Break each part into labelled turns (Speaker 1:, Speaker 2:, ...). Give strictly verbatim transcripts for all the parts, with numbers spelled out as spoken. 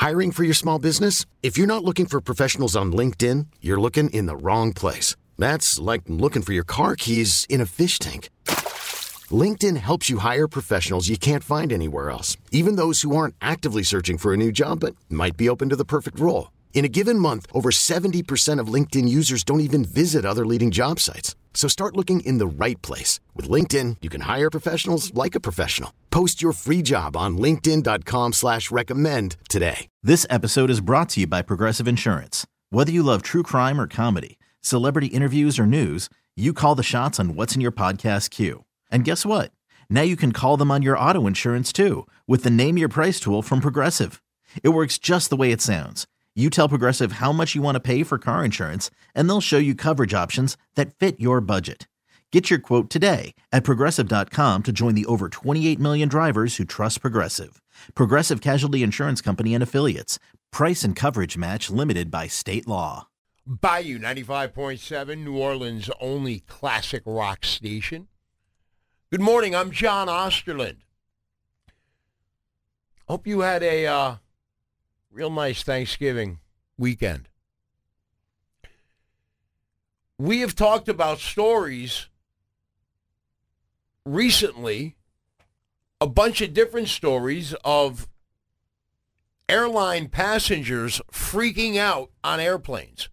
Speaker 1: Hiring for your small business? If you're not looking for professionals on LinkedIn, you're looking in the wrong place. That's like looking for your car keys in a fish tank. LinkedIn helps you hire professionals you can't find anywhere else, even those who aren't actively searching for a new job but might be open to the perfect role. In a given month, over seventy percent of LinkedIn users don't even visit other leading job sites. So start looking in the right place. With LinkedIn, you can hire professionals like a professional. Post your free job on linkedin dot com slash recommend today.
Speaker 2: This episode is brought to you by Progressive Insurance. Whether you love true crime or comedy, celebrity interviews or news, you call the shots on what's in your podcast queue. And guess what? Now you can call them on your auto insurance too with the Name Your Price tool from Progressive. It works just the way it sounds. You tell Progressive how much you want to pay for car insurance, and they'll show you coverage options that fit your budget. Get your quote today at progressive dot com to join the over twenty-eight million drivers who trust Progressive. Progressive Casualty Insurance Company and Affiliates. Price and coverage match limited by state law.
Speaker 3: Bayou ninety-five point seven, New Orleans' only classic rock station. Good morning, I'm John Osterland. Hope you had a uh, real nice Thanksgiving weekend. We have talked about stories recently, a bunch of different stories of airline passengers freaking out on airplanes.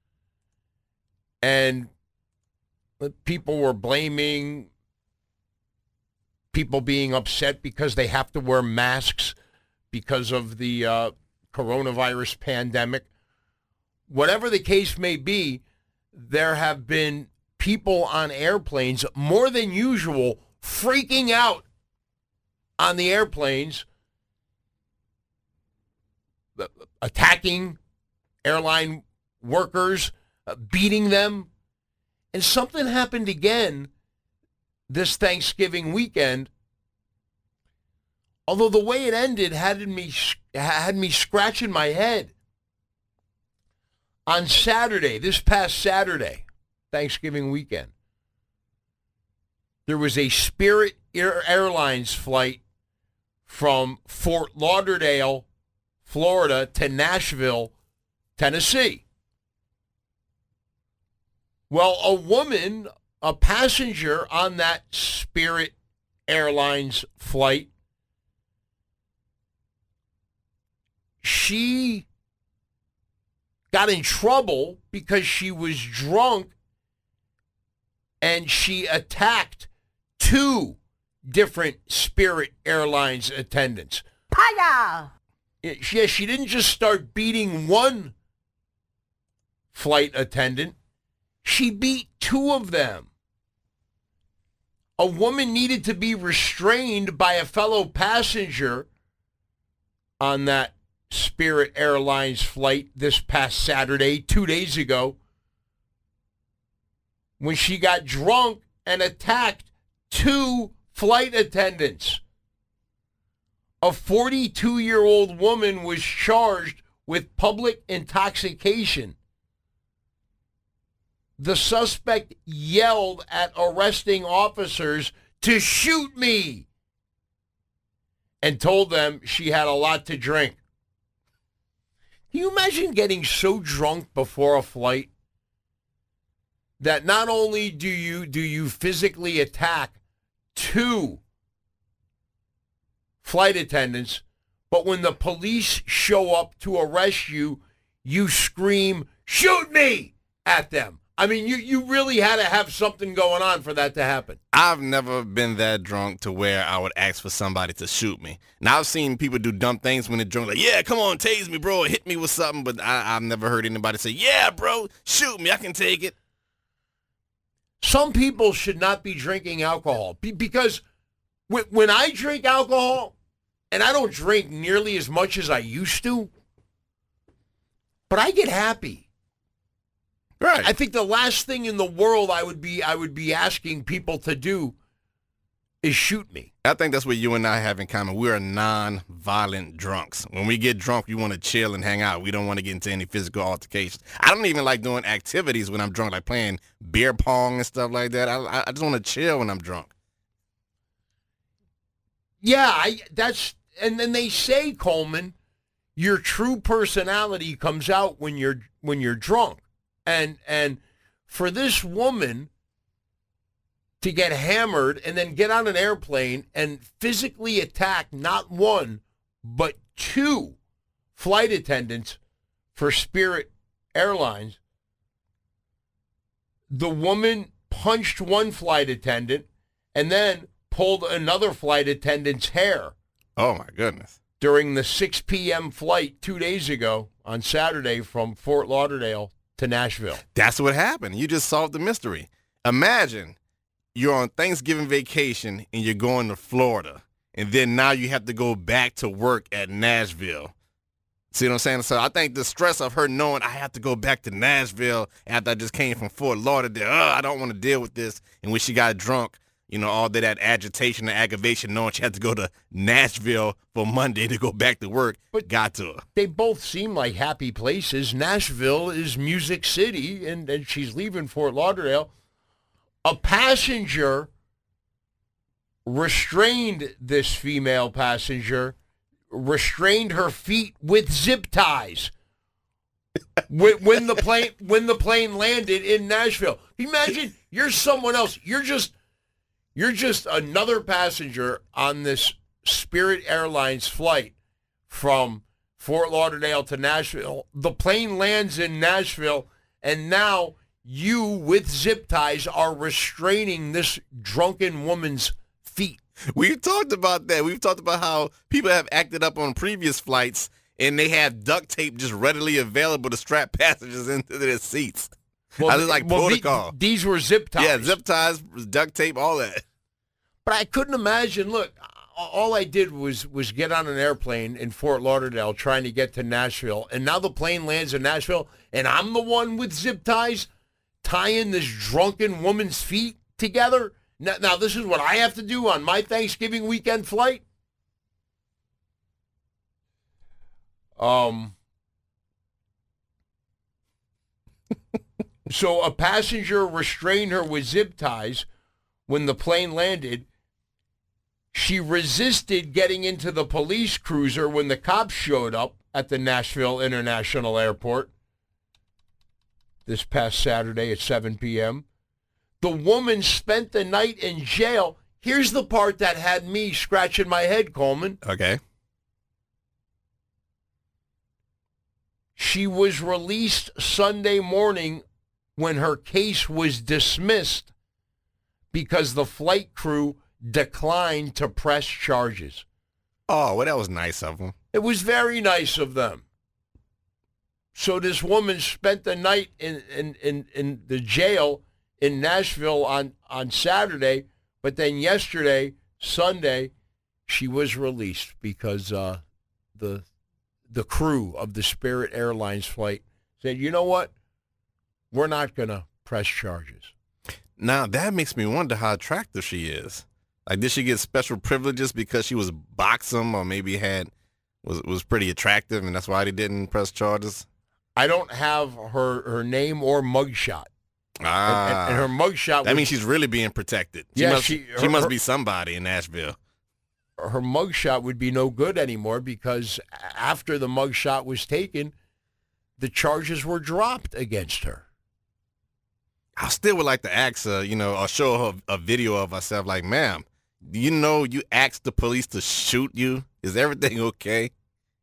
Speaker 3: And people were blaming people being upset because they have to wear masks because of the uh, coronavirus pandemic. Whatever the case may be, there have been people on airplanes more than usual freaking out on the airplanes, attacking airline workers, uh, beating them. And something happened again this Thanksgiving weekend, although the way it ended had me had me scratching my head. On Saturday, this past Saturday, Thanksgiving weekend, there was a Spirit Air- Airlines flight from Fort Lauderdale, Florida, to Nashville, Tennessee. Well, a woman, a passenger on that Spirit Airlines flight, she got in trouble because she was drunk and she attacked two different Spirit Airlines attendants.
Speaker 4: Paya!
Speaker 3: Yeah, she didn't just start beating one flight attendant. She beat two of them. A woman needed to be restrained by a fellow passenger on that Spirit Airlines flight this past Saturday, two days ago, when she got drunk and attacked two flight attendants. A forty-two-year-old woman was charged with public intoxication. The suspect yelled at arresting officers to shoot me and told them she had a lot to drink. Can you imagine getting so drunk before a flight that not only do you do you physically attack two flight attendants, but when the police show up to arrest you, you scream, "Shoot me!" at them? I mean, you, you really had to have something going on for that to happen.
Speaker 5: I've never been that drunk to where I would ask for somebody to shoot me. Now, I've seen people do dumb things when they're drunk, like, yeah, come on, tase me, bro, or hit me with something, but I, I've never heard anybody say, yeah, bro, shoot me, I can take it.
Speaker 3: Some people should not be drinking alcohol be- because w- when I drink alcohol, and I don't drink nearly as much as I used to, but I get happy.
Speaker 5: Right.
Speaker 3: I think the last thing in the world I would be I would be asking people to do is shoot me.
Speaker 5: I think that's what you and I have in common. We are non-violent drunks. When we get drunk, we want to chill and hang out. We don't want to get into any physical altercations. I don't even like doing activities when I'm drunk, like playing beer pong and stuff like that. I, I just want to chill when I'm drunk.
Speaker 3: Yeah, I that's and then they say, Coleman, Your true personality comes out when you're when you're drunk. And and for this woman to get hammered and then get on an airplane and physically attack not one, but two flight attendants for Spirit Airlines. The woman punched one flight attendant and then pulled another flight attendant's hair.
Speaker 5: Oh, my goodness.
Speaker 3: During the six p.m. flight two days ago on Saturday from Fort Lauderdale to Nashville.
Speaker 5: That's what happened. You just solved the mystery. Imagine you're on Thanksgiving vacation and you're going to Florida, and then now you have to go back to work at Nashville. See what I'm saying? So I think the stress of her knowing I have to go back to Nashville after I just came from Fort Lauderdale, oh, I don't want to deal with this. And when she got drunk, you know, all that, that agitation and aggravation, knowing she had to go to Nashville for Monday to go back to work, but got to her.
Speaker 3: They both seem like happy places. Nashville is Music City, and, and she's leaving Fort Lauderdale. A passenger restrained this female passenger, restrained her feet with zip ties when, when the plane when the plane landed in Nashville. Imagine you're someone else. You're just you're just another passenger on this Spirit Airlines flight from Fort Lauderdale to Nashville. The plane lands in Nashville, and now you, with zip ties, are restraining this drunken woman's feet.
Speaker 5: We've talked about that. We've talked about how people have acted up on previous flights, and they have duct tape just readily available to strap passengers into their seats. Well, I was like
Speaker 3: well,
Speaker 5: protocol.
Speaker 3: The, these were zip ties.
Speaker 5: Yeah, zip ties, duct tape, all that.
Speaker 3: But I couldn't imagine. Look, all I did was was get on an airplane in Fort Lauderdale trying to get to Nashville, and now the plane lands in Nashville, and I'm the one with zip ties tying this drunken woman's feet together. Now, now this is what I have to do on my Thanksgiving weekend flight? Um. So a passenger restrained her with zip ties when the plane landed. She resisted getting into the police cruiser when the cops showed up at the Nashville International Airport this past Saturday at seven p.m. The woman spent the night in jail. Here's the part that had me scratching my head, Coleman.
Speaker 5: Okay.
Speaker 3: She was released Sunday morning when her case was dismissed because the flight crew declined to press charges.
Speaker 5: Oh, well, that was nice of them.
Speaker 3: It was very nice of them. So this woman spent the night in, in, in, in the jail in Nashville on, on Saturday, but then yesterday, Sunday, she was released because uh, the the crew of the Spirit Airlines flight said, you know what? We're not going to press charges.
Speaker 5: Now, that makes me wonder how attractive she is. Like, did she get special privileges because she was buxom or maybe had was was pretty attractive and that's why they didn't press charges?
Speaker 3: I don't have her, her name or mugshot.
Speaker 5: Ah.
Speaker 3: And, and, and her mugshot
Speaker 5: That
Speaker 3: was,
Speaker 5: means she's really being protected. She
Speaker 3: yeah,
Speaker 5: must,
Speaker 3: she,
Speaker 5: she
Speaker 3: her,
Speaker 5: must
Speaker 3: her,
Speaker 5: be somebody in Nashville.
Speaker 3: Her mugshot would be no good anymore because after the mugshot was taken, the charges were dropped against her.
Speaker 5: I still would like to ask her, you know, or show her a video of herself like, ma'am, do you know you asked the police to shoot you? Is everything okay?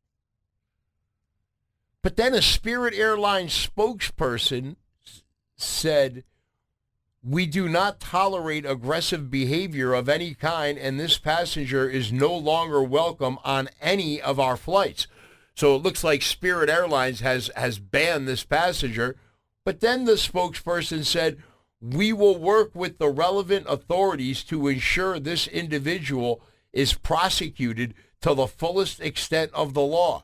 Speaker 3: But then a Spirit Airlines spokesperson said, we do not tolerate aggressive behavior of any kind, and this passenger is no longer welcome on any of our flights. So it looks like Spirit Airlines has, has banned this passenger. But then the spokesperson said, we will work with the relevant authorities to ensure this individual is prosecuted to the fullest extent of the law.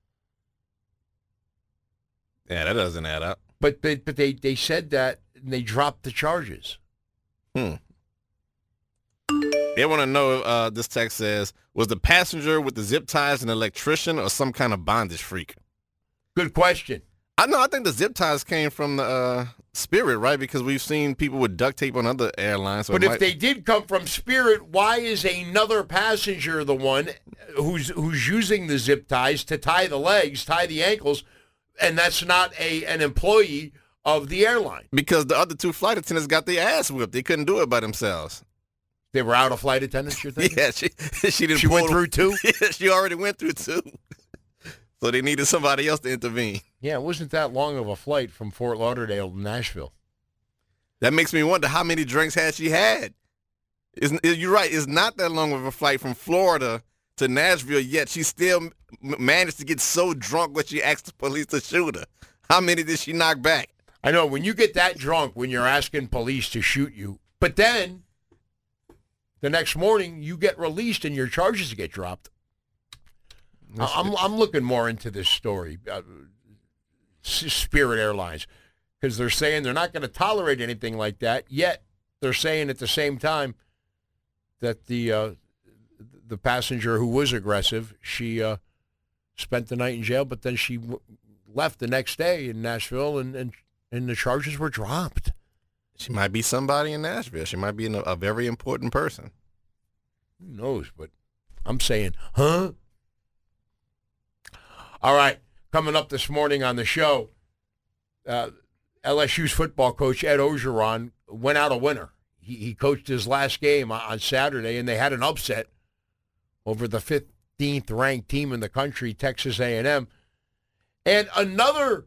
Speaker 5: Yeah, that doesn't add up.
Speaker 3: But they, but they, they said that and they dropped the charges.
Speaker 5: Hmm. They want to know, uh, this text says, was the passenger with the zip ties an electrician or some kind of bondage freak?
Speaker 3: Good question.
Speaker 5: I know. I think the zip ties came from the uh, Spirit, right? Because we've seen people with duct tape on other airlines. So
Speaker 3: but
Speaker 5: it
Speaker 3: if
Speaker 5: might...
Speaker 3: they did come from Spirit, why is another passenger the one who's who's using the zip ties to tie the legs, tie the ankles, and that's not a an employee of the airline?
Speaker 5: Because the other two flight attendants got their ass whipped. They couldn't do it by themselves.
Speaker 3: They were out of flight attendants, you're thinking?
Speaker 5: Yeah, she she didn't.
Speaker 3: She went through two?
Speaker 5: Yeah, she already went through two. So they needed somebody else to intervene.
Speaker 3: Yeah, it wasn't that long of a flight from Fort Lauderdale to Nashville.
Speaker 5: That makes me wonder how many drinks had she had. Isn't, you're right. It's not that long of a flight from Florida to Nashville, yet she still m- managed to get so drunk that she asked the police to shoot her. How many did she knock back?
Speaker 3: I know, when you get that drunk, when you're asking police to shoot you, but then the next morning you get released and your charges get dropped. I'm I'm looking more into this story, uh, Spirit Airlines, because they're saying they're not going to tolerate anything like that. Yet they're saying at the same time that the uh, the passenger who was aggressive, she uh, spent the night in jail, but then she w- left the next day in Nashville, and, and and the charges were dropped.
Speaker 5: She might be somebody in Nashville. She might be a, a very important person.
Speaker 3: Who knows? But I'm saying, huh? All right, coming up this morning on the show, uh, L S U's football coach Ed Orgeron went out a winner. He, he coached his last game on Saturday, and they had an upset over the fifteenth ranked team in the country, Texas A and M. And another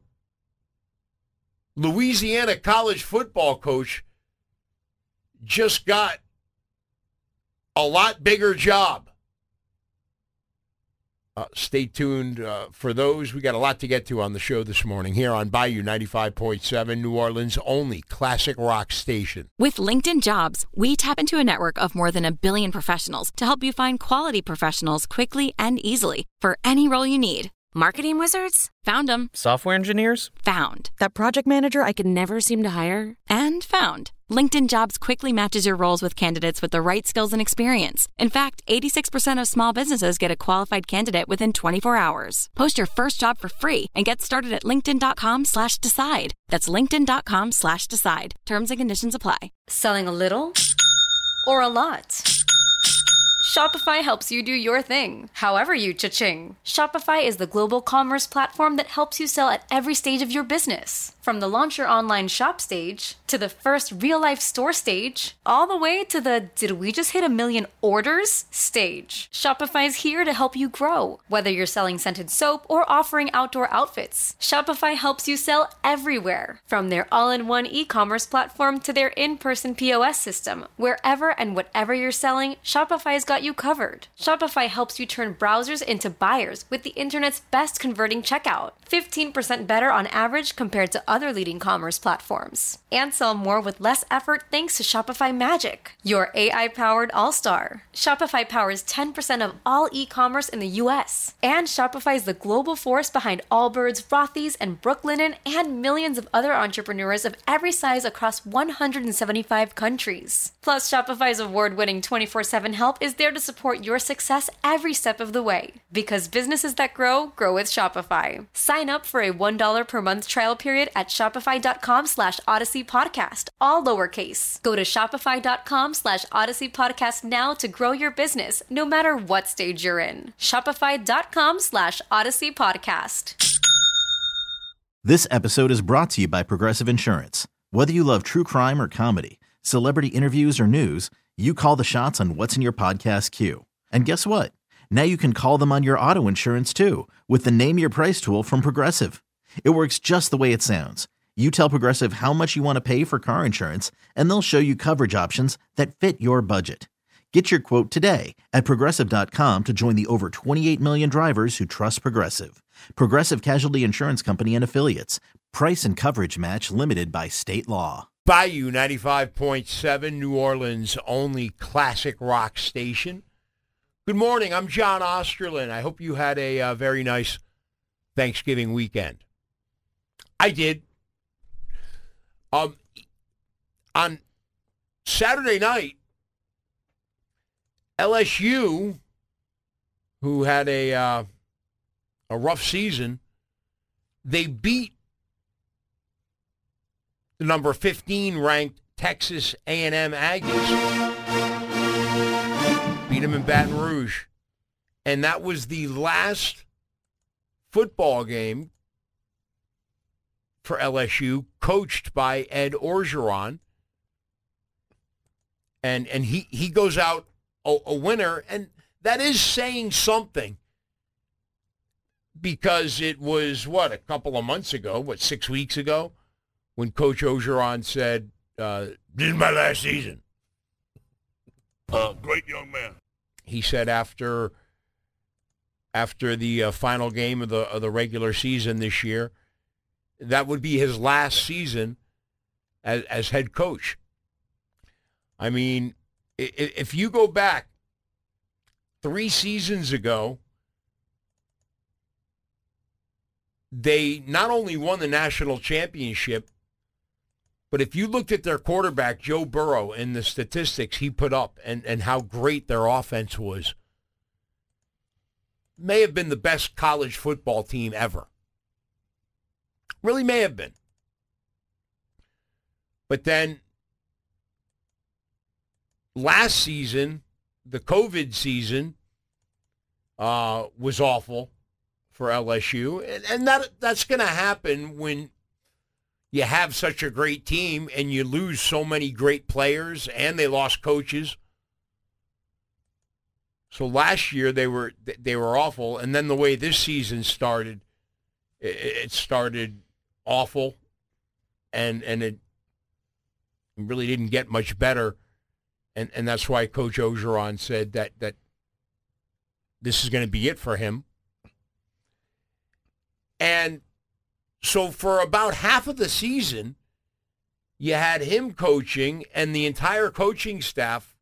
Speaker 3: Louisiana college football coach just got a lot bigger job. Uh, stay tuned uh, for those. We got a lot to get to on the show this morning here on Bayou ninety-five point seven, New Orleans' only classic rock station.
Speaker 4: With LinkedIn Jobs, we tap into a network of more than a billion professionals to help you find quality professionals quickly and easily for any role you need. Marketing wizards? Found them.
Speaker 6: Software engineers?
Speaker 4: Found.
Speaker 7: That project manager I could never seem to hire?
Speaker 4: And found. LinkedIn Jobs quickly matches your roles with candidates with the right skills and experience. In fact, eighty-six percent of small businesses get a qualified candidate within twenty-four hours. Post your first job for free and get started at linkedin.com slash decide. That's linkedin.com slash decide. Terms and conditions apply.
Speaker 8: Selling a little or a lot? Shopify helps you do your thing, however you cha-ching. Shopify is the global commerce platform that helps you sell at every stage of your business. From the launch your online shop stage, to the first real-life store stage, all the way to the did we just hit a million orders stage. Shopify's here to help you grow. Whether you're selling scented soap or offering outdoor outfits, Shopify helps you sell everywhere. From their all-in-one e-commerce platform to their in-person P O S system, wherever and whatever you're selling, Shopify's got you covered. Shopify helps you turn browsers into buyers with the internet's best converting checkout. fifteen percent better on average compared to other leading commerce platforms. And sell more with less effort thanks to Shopify Magic, your A I-powered all-star. Shopify powers ten percent of all e-commerce in the U S. And Shopify is the global force behind Allbirds, Rothy's, and Brooklinen, and millions of other entrepreneurs of every size across one hundred seventy-five countries. Plus, Shopify's award-winning twenty-four seven help is there to support your success every step of the way. Because businesses that grow, grow with Shopify. Sign up for a one dollar per month trial period at shopify.com slash Odyssey Podcast, all lowercase. Go to shopify.com slash Odyssey Podcast now to grow your business, no matter what stage you're in. Shopify.com slash Odyssey Podcast.
Speaker 2: This episode is brought to you by Progressive Insurance. Whether you love true crime or comedy, celebrity interviews or news, you call the shots on what's in your podcast queue. And guess what? Now you can call them on your auto insurance too with the Name Your Price tool from Progressive. It works just the way it sounds. You tell Progressive how much you want to pay for car insurance, and they'll show you coverage options that fit your budget. Get your quote today at Progressive dot com to join the over twenty-eight million drivers who trust Progressive. Progressive Casualty Insurance Company and Affiliates. Price and coverage match limited by state law.
Speaker 3: Bayou ninety-five point seven, New Orleans' only classic rock station. Good morning. I'm John Osterlin. I hope you had a uh, very nice Thanksgiving weekend. I did. Um, on Saturday night, L S U, who had a uh, a rough season, they beat the number fifteen ranked Texas A and M Aggies. Beat them in Baton Rouge. And that was the last football game for L S U, coached by Ed Orgeron. And and he, he goes out a, a winner, and that is saying something, because it was, what, a couple of months ago, what, six weeks ago, when Coach Orgeron said, uh, this is my last season. Uh, great young man. He said after after the uh, final game of the of the regular season this year, that would be his last season as, as head coach. I mean, if you go back three seasons ago, they not only won the national championship, but if you looked at their quarterback, Joe Burrow, and the statistics he put up and, and how great their offense was, may have been the best college football team ever. Really may have been. But then last season, the COVID season, uh, was awful for L S U. And, and that that's going to happen when you have such a great team and you lose so many great players, and they lost coaches. So last year they were they were awful, and then the way this season started, it started awful, and and it really didn't get much better, and and that's why Coach Orgeron said that that this is going to be it for him. And so for about half of the season, you had him coaching, and the entire coaching staff,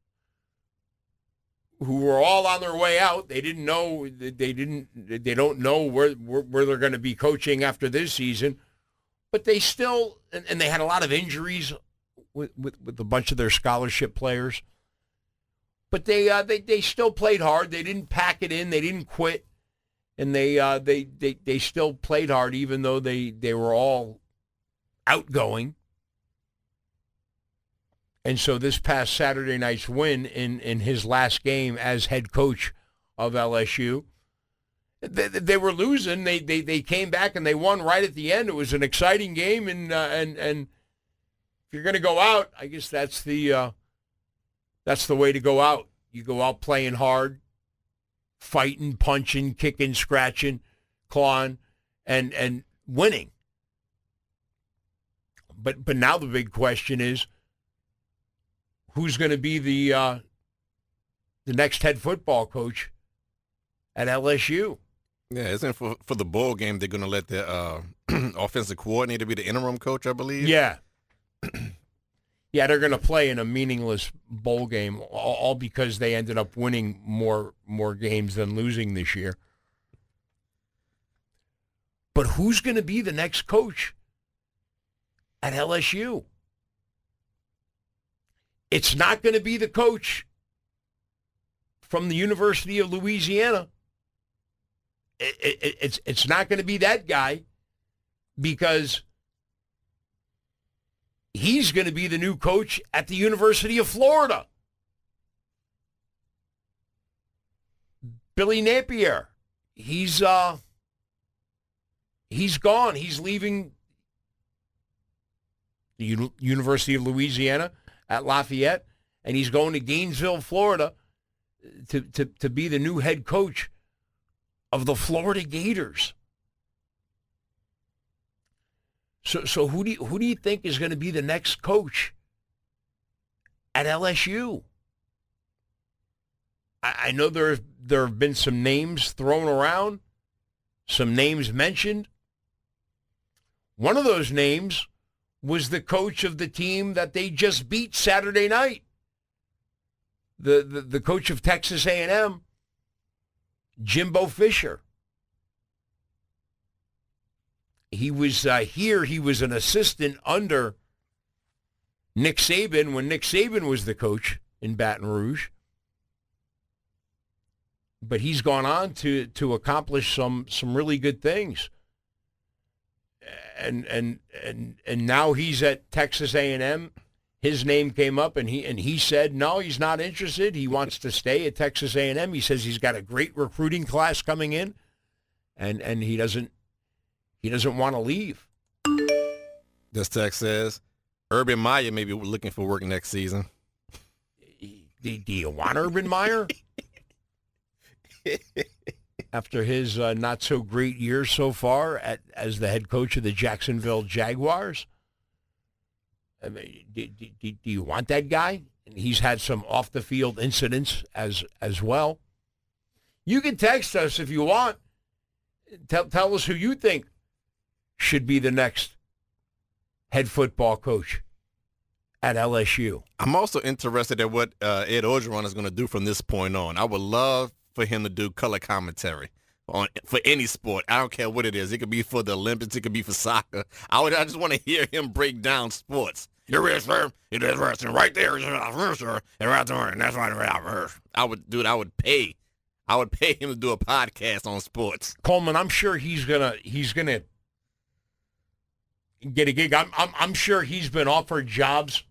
Speaker 3: who were all on their way out. They didn't know. They didn't. They don't know where where, where they're going to be coaching after this season. But they still, and, and they had a lot of injuries with, with, with a bunch of their scholarship players. But they uh, they they still played hard. They didn't pack it in. They didn't quit, and they uh, they they they still played hard, even though they they were all outgoing. And so this past Saturday night's win in, in his last game as head coach of L S U, they, they were losing. They, they they came back and they won right at the end. It was an exciting game, and uh, and and if you're going to go out, I guess that's the uh, that's the way to go out. You go out playing hard, fighting, punching, kicking, scratching, clawing, and and winning. But but now the big question is, who's going to be the uh, the next head football coach at L S U?
Speaker 5: Yeah, isn't it for for the bowl game they're going to let the uh, offensive coordinator be the interim coach, I believe?
Speaker 3: Yeah. Yeah, they're going to play in a meaningless bowl game, all, all because they ended up winning more more games than losing this year. But who's going to be the next coach at L S U? It's not going to be the coach from the University of Louisiana. It, it, it's it's not going to be that guy, because he's going to be the new coach at the University of Florida. Billy Napier. He's uh he's gone. He's leaving the U- University of Louisiana at Lafayette, and he's going to Gainesville, Florida, to, to, to be the new head coach of the Florida Gators. So so who do you, who do you think is going to be the next coach at L S U? I, I know there there have been some names thrown around, some names mentioned. One of those names was the coach of the team that they just beat Saturday night. The the, the coach of Texas A and M, Jimbo Fisher. He was uh, here, he was an assistant under Nick Saban when Nick Saban was the coach in Baton Rouge. But he's gone on to, to accomplish some, some really good things. and and and and now he's at Texas A and M. His name came up, and he and he said no, he's not interested. He wants to stay at Texas A and M. He says he's got a great recruiting class coming in, and and he doesn't he doesn't want to leave.
Speaker 5: This text says Urban Meyer may be looking for work next season.
Speaker 3: Do, do you want Urban Meyer? After his uh, not-so-great year so far at, as the head coach of the Jacksonville Jaguars? I mean, do, do, do you want that guy? He's had some off-the-field incidents as as well. You can text us if you want. Tell, tell us who you think should be the next head football coach at L S U.
Speaker 5: I'm also interested in what uh, Ed Orgeron is going to do from this point on. I would love for him to do color commentary on for any sport. I don't care what it is. It could be for the Olympics. It could be for soccer. I would. I just want to hear him break down sports. You're right, sir. It is wrestling right there, and right there, and that's why I would, dude. I would pay. I would pay him to do a podcast on sports.
Speaker 3: Coleman, I'm sure he's gonna. He's gonna get a gig. I'm. I'm. I'm sure he's been offered jobs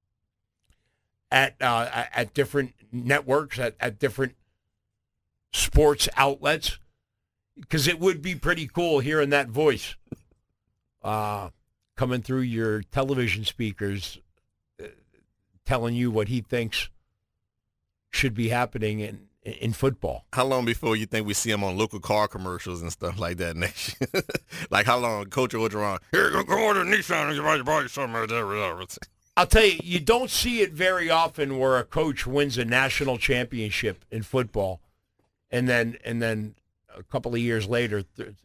Speaker 3: at uh, at different networks, at, at different sports outlets, because it would be pretty cool hearing that voice uh, coming through your television speakers, uh, telling you what he thinks should be happening in in football.
Speaker 5: How long before you think we see him on local car commercials and stuff like that next year? Like how long Coach Orgeron, here, go order Nissan and you buy something right there.
Speaker 3: I'll tell you, you don't see it very often where a coach wins a national championship in football, and then and then a couple of years later, th-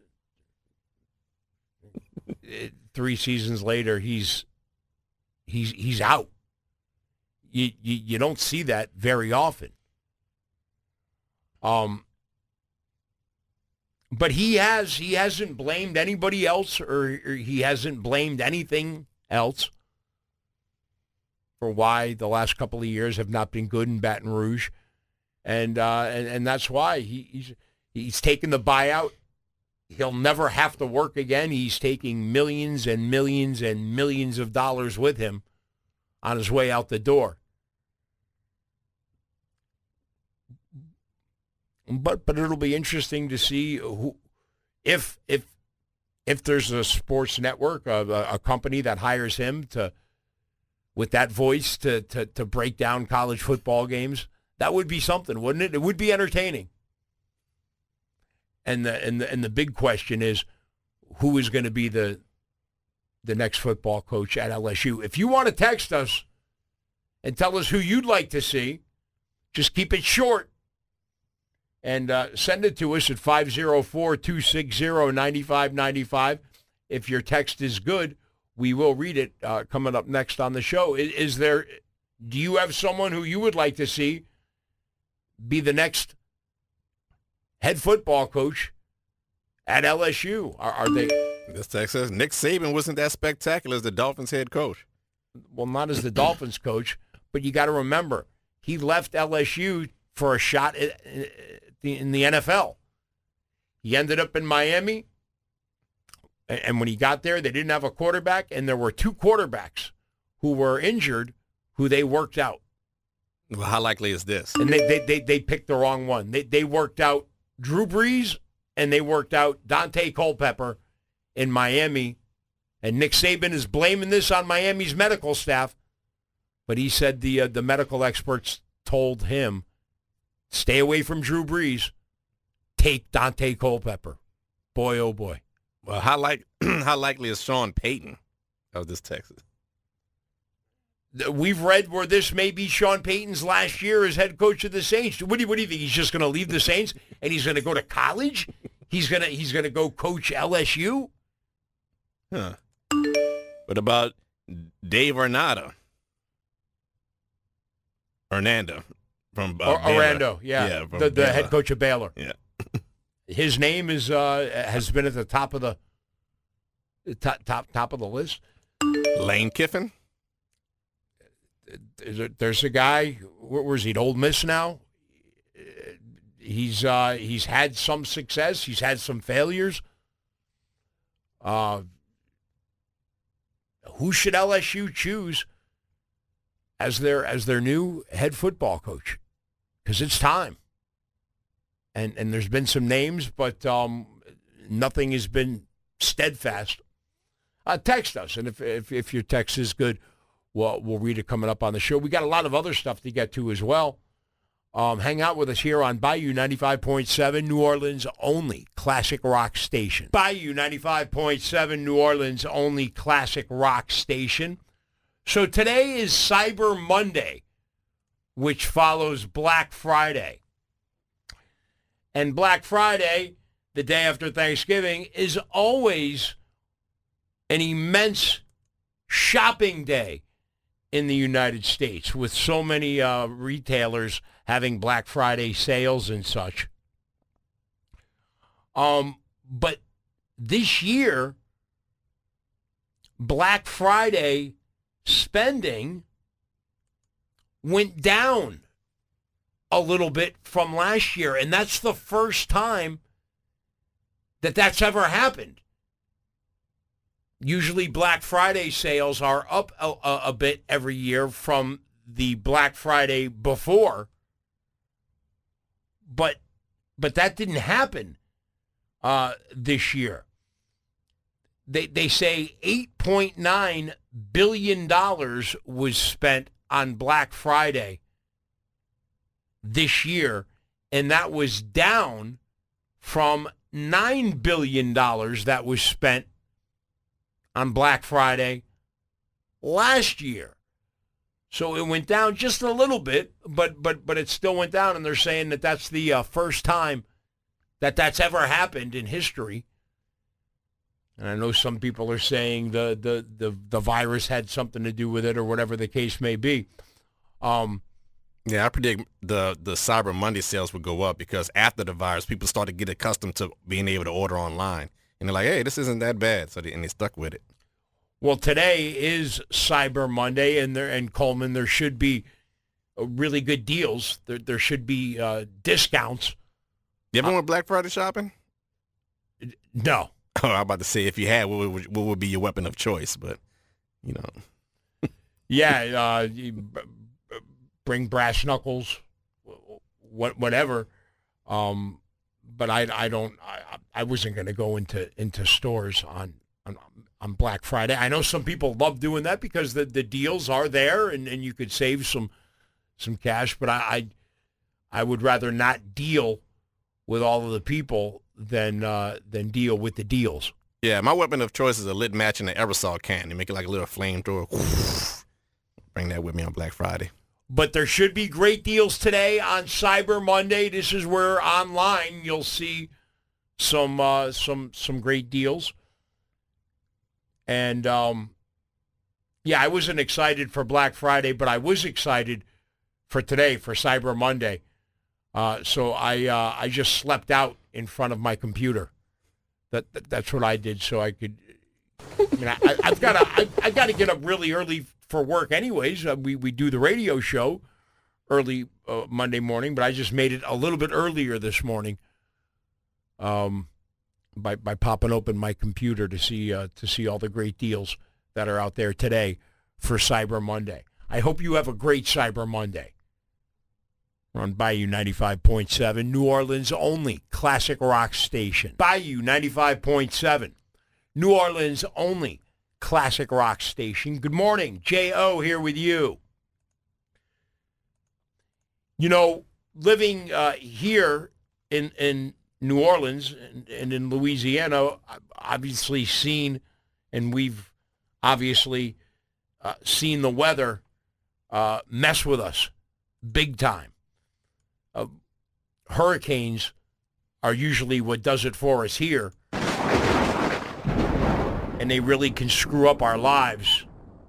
Speaker 3: three seasons later, he's he's he's out. You, you you don't see that very often. Um, but he has he hasn't blamed anybody else, or, or he hasn't blamed anything else for why the last couple of years have not been good in Baton Rouge, and uh, and and that's why he, he's he's taken the buyout. He'll never have to work again. He's taking millions and millions and millions of dollars with him on his way out the door. But but it'll be interesting to see who, if if if there's a sports network, a, a company that hires him to, with that voice to, to to break down college football games. That would be something, wouldn't it? It would be entertaining. And the and the and the big question is, who is going to be the the next football coach at L S U? If you want to text us and tell us who you'd like to see, just keep it short. And uh, send it to us at five oh four, two six oh, nine five nine five. If your text is good, we will read it uh, coming up next on the show. Is, is there, do you have someone who you would like to see be the next head football coach at L S U? Are, are they?
Speaker 5: This text says Nick Saban wasn't that spectacular as the Dolphins head coach.
Speaker 3: Well, not as the Dolphins coach, but you got to remember, he left L S U for a shot at, in the N F L. He ended up in Miami, and when he got there, they didn't have a quarterback, and there were two quarterbacks who were injured who they worked out.
Speaker 5: Well, how likely is this?
Speaker 3: And they they they, they picked the wrong one. They they worked out Drew Brees, and they worked out Dante Culpepper in Miami, and Nick Saban is blaming this on Miami's medical staff, but he said the uh, the medical experts told him, stay away from Drew Brees. Take Dante Culpepper. Boy, oh boy.
Speaker 5: Well, how like how likely is Sean Payton of this Texas?
Speaker 3: We've read where this may be Sean Payton's last year as head coach of the Saints. What do you, what do you think? He's just going to leave the Saints and he's going to go to college? He's going to he's going to go coach L S U?
Speaker 5: Huh. What about Dave Arnada? Hernando. From uh,
Speaker 3: or, Orlando, yeah,
Speaker 5: yeah
Speaker 3: the, the head coach of Baylor.
Speaker 5: Yeah,
Speaker 3: his name is uh, has been at the top of the top top top of the list.
Speaker 5: Lane Kiffin.
Speaker 3: There's a, there's a guy. Where, where's he? At Ole Miss now. He's uh, he's had some success. He's had some failures. Uh, who should L S U choose as their as their new head football coach? Because it's time. And and there's been some names, but um, nothing has been steadfast. Uh, text us, and if, if if your text is good, we'll, we'll read it coming up on the show. We got a lot of other stuff to get to as well. Um, hang out with us here on Bayou ninety-five point seven, New Orleans' only classic rock station. Bayou ninety-five point seven, New Orleans' only classic rock station. So today is Cyber Monday, which follows Black Friday. And Black Friday, the day after Thanksgiving, is always an immense shopping day in the United States, with so many uh, retailers having Black Friday sales and such. Um, but this year, Black Friday spending went down a little bit from last year, and that's the first time that that's ever happened. Usually Black Friday sales are up a, a, a bit every year from the Black Friday before, but but that didn't happen uh, this year. They they say eight point nine billion dollars was spent on Black Friday this year, and that was down from nine billion dollars that was spent on Black Friday last year. So it went down just a little bit, but but but it still went down, and they're saying that that's the uh, first time that that's ever happened in history. And I know some people are saying the the the, the virus had something to do with it, or whatever the case may be. Um,
Speaker 5: yeah, I predict the the Cyber Monday sales would go up because after the virus, people started to get accustomed to being able to order online. And they're like, hey, this isn't that bad. So they, and they stuck with it.
Speaker 3: Well, today is Cyber Monday, and there and Coleman, there should be uh, really good deals. There there should be uh, discounts.
Speaker 5: You ever
Speaker 3: uh,
Speaker 5: went Black Friday shopping?
Speaker 3: No.
Speaker 5: Oh, I'm about to say, if you had, what would, what would be your weapon of choice? But, you know.
Speaker 3: yeah, uh, you b- b- bring brass knuckles, what whatever. Um, but I I don't I I wasn't going to go into into stores on, on on Black Friday. I know some people love doing that because the, the deals are there and, and you could save some some cash. But I, I I would rather not deal with all of the people than uh, than deal with the deals.
Speaker 5: Yeah, my weapon of choice is a lit match in an aerosol can. They make it like a little flamethrower. Bring that with me on Black Friday.
Speaker 3: But there should be great deals today on Cyber Monday. This is where online you'll see some uh, some some great deals. And um, yeah, I wasn't excited for Black Friday, but I was excited for today, for Cyber Monday. Uh, so I uh, I just slept out in front of my computer. That, that that's what I did, so I could. I mean, I, I've got to I, I got to get up really early for work, anyways. Uh, we we do the radio show early uh, Monday morning, but I just made it a little bit earlier this morning. Um, by by popping open my computer to see uh, to see all the great deals that are out there today for Cyber Monday. I hope you have a great Cyber Monday. We're on Bayou ninety-five point seven, New Orleans' only classic rock station. Bayou ninety-five point seven, New Orleans' only classic rock station. Good morning. J O here with you. You know, living uh, here in in New Orleans and, and in Louisiana, I've obviously seen, and we've obviously uh, seen the weather uh, mess with us big time. Uh, hurricanes are usually what does it for us here, and they really can screw up our lives.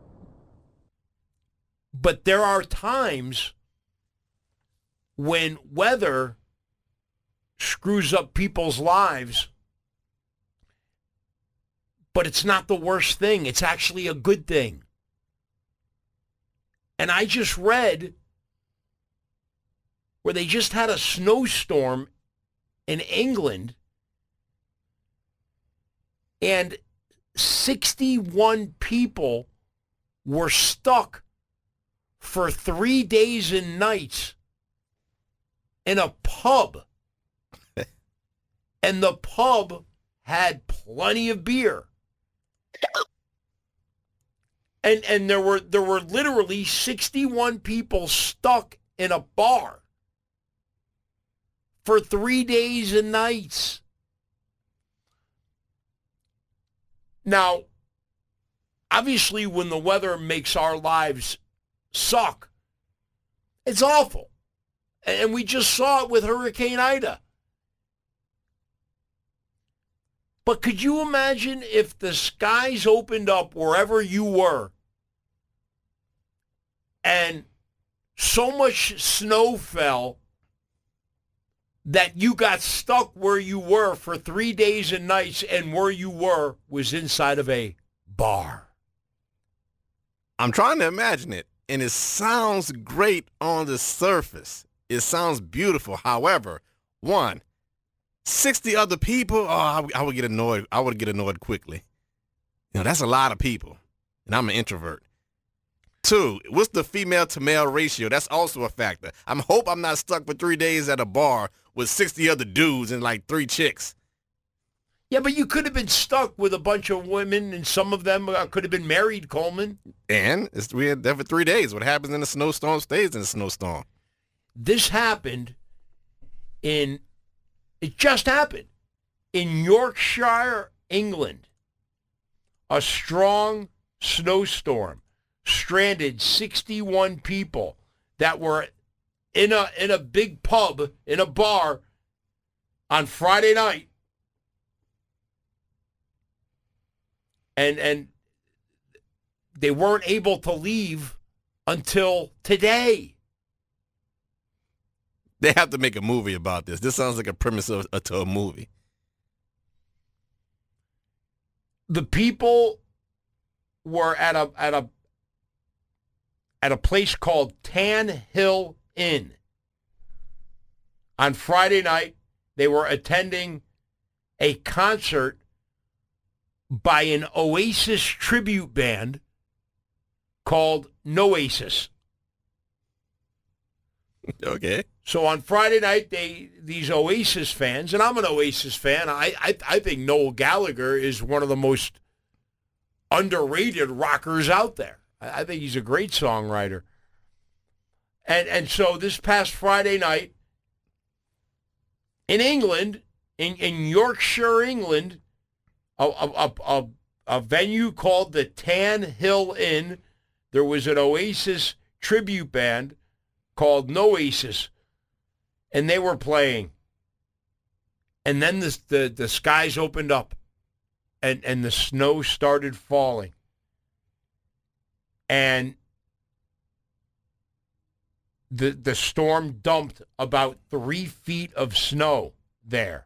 Speaker 3: But there are times when weather screws up people's lives, but it's not the worst thing. It's actually a good thing. And I just read where they just had a snowstorm in England, and sixty-one people were stuck for three days and nights in a pub. And the pub had plenty of beer. And and there were there were literally sixty-one people stuck in a bar for three days and nights. Now, obviously, when the weather makes our lives suck, it's awful. And we just saw it with Hurricane Ida. But could you imagine if the skies opened up wherever you were and so much snow fell that you got stuck where you were for three days and nights, and where you were was inside of a bar?
Speaker 5: I'm trying to imagine it, and it sounds great on the surface. It sounds beautiful. However, one, sixty other people, oh, I, I would get annoyed. I would get annoyed quickly. You know, that's a lot of people, and I'm an introvert. Two, what's the female to male ratio? That's also a factor. I hope I'm not stuck for three days at a bar with sixty other dudes and like three chicks.
Speaker 3: Yeah, but you could have been stuck with a bunch of women, and some of them uh, could have been married, Coleman.
Speaker 5: And it's, we had there for three days. What happens in a snowstorm stays in a snowstorm.
Speaker 3: This happened in, it just happened, in Yorkshire, England. A strong snowstorm stranded sixty-one people that were in a in a big pub, in a bar on Friday night. And and they weren't able to leave until today.
Speaker 5: They have to make a movie about this. This sounds like a premise of, uh, to a movie.
Speaker 3: The people were at a at a at a place called Tan Hill Inn. On Friday night, they were attending a concert by an Oasis tribute band called Noasis.
Speaker 5: Okay.
Speaker 3: So on Friday night, they these Oasis fans, and I'm an Oasis fan, I, I I think Noel Gallagher is one of the most underrated rockers out there. I, I think he's a great songwriter. And and so this past Friday night in England, in, in Yorkshire, England, a, a, a, a venue called the Tan Hill Inn, there was an Oasis tribute band called Noasis, and they were playing. And then the, the, the skies opened up, and, and the snow started falling. And the the storm dumped about three feet of snow there.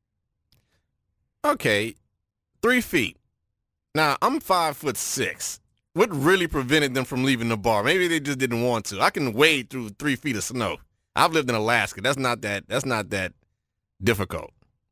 Speaker 5: Okay, three feet. Now, I'm five foot six. What really prevented them from leaving the bar? Maybe they just didn't want to. I can wade through three feet of snow. I've lived in Alaska. That's not that. That's not that difficult.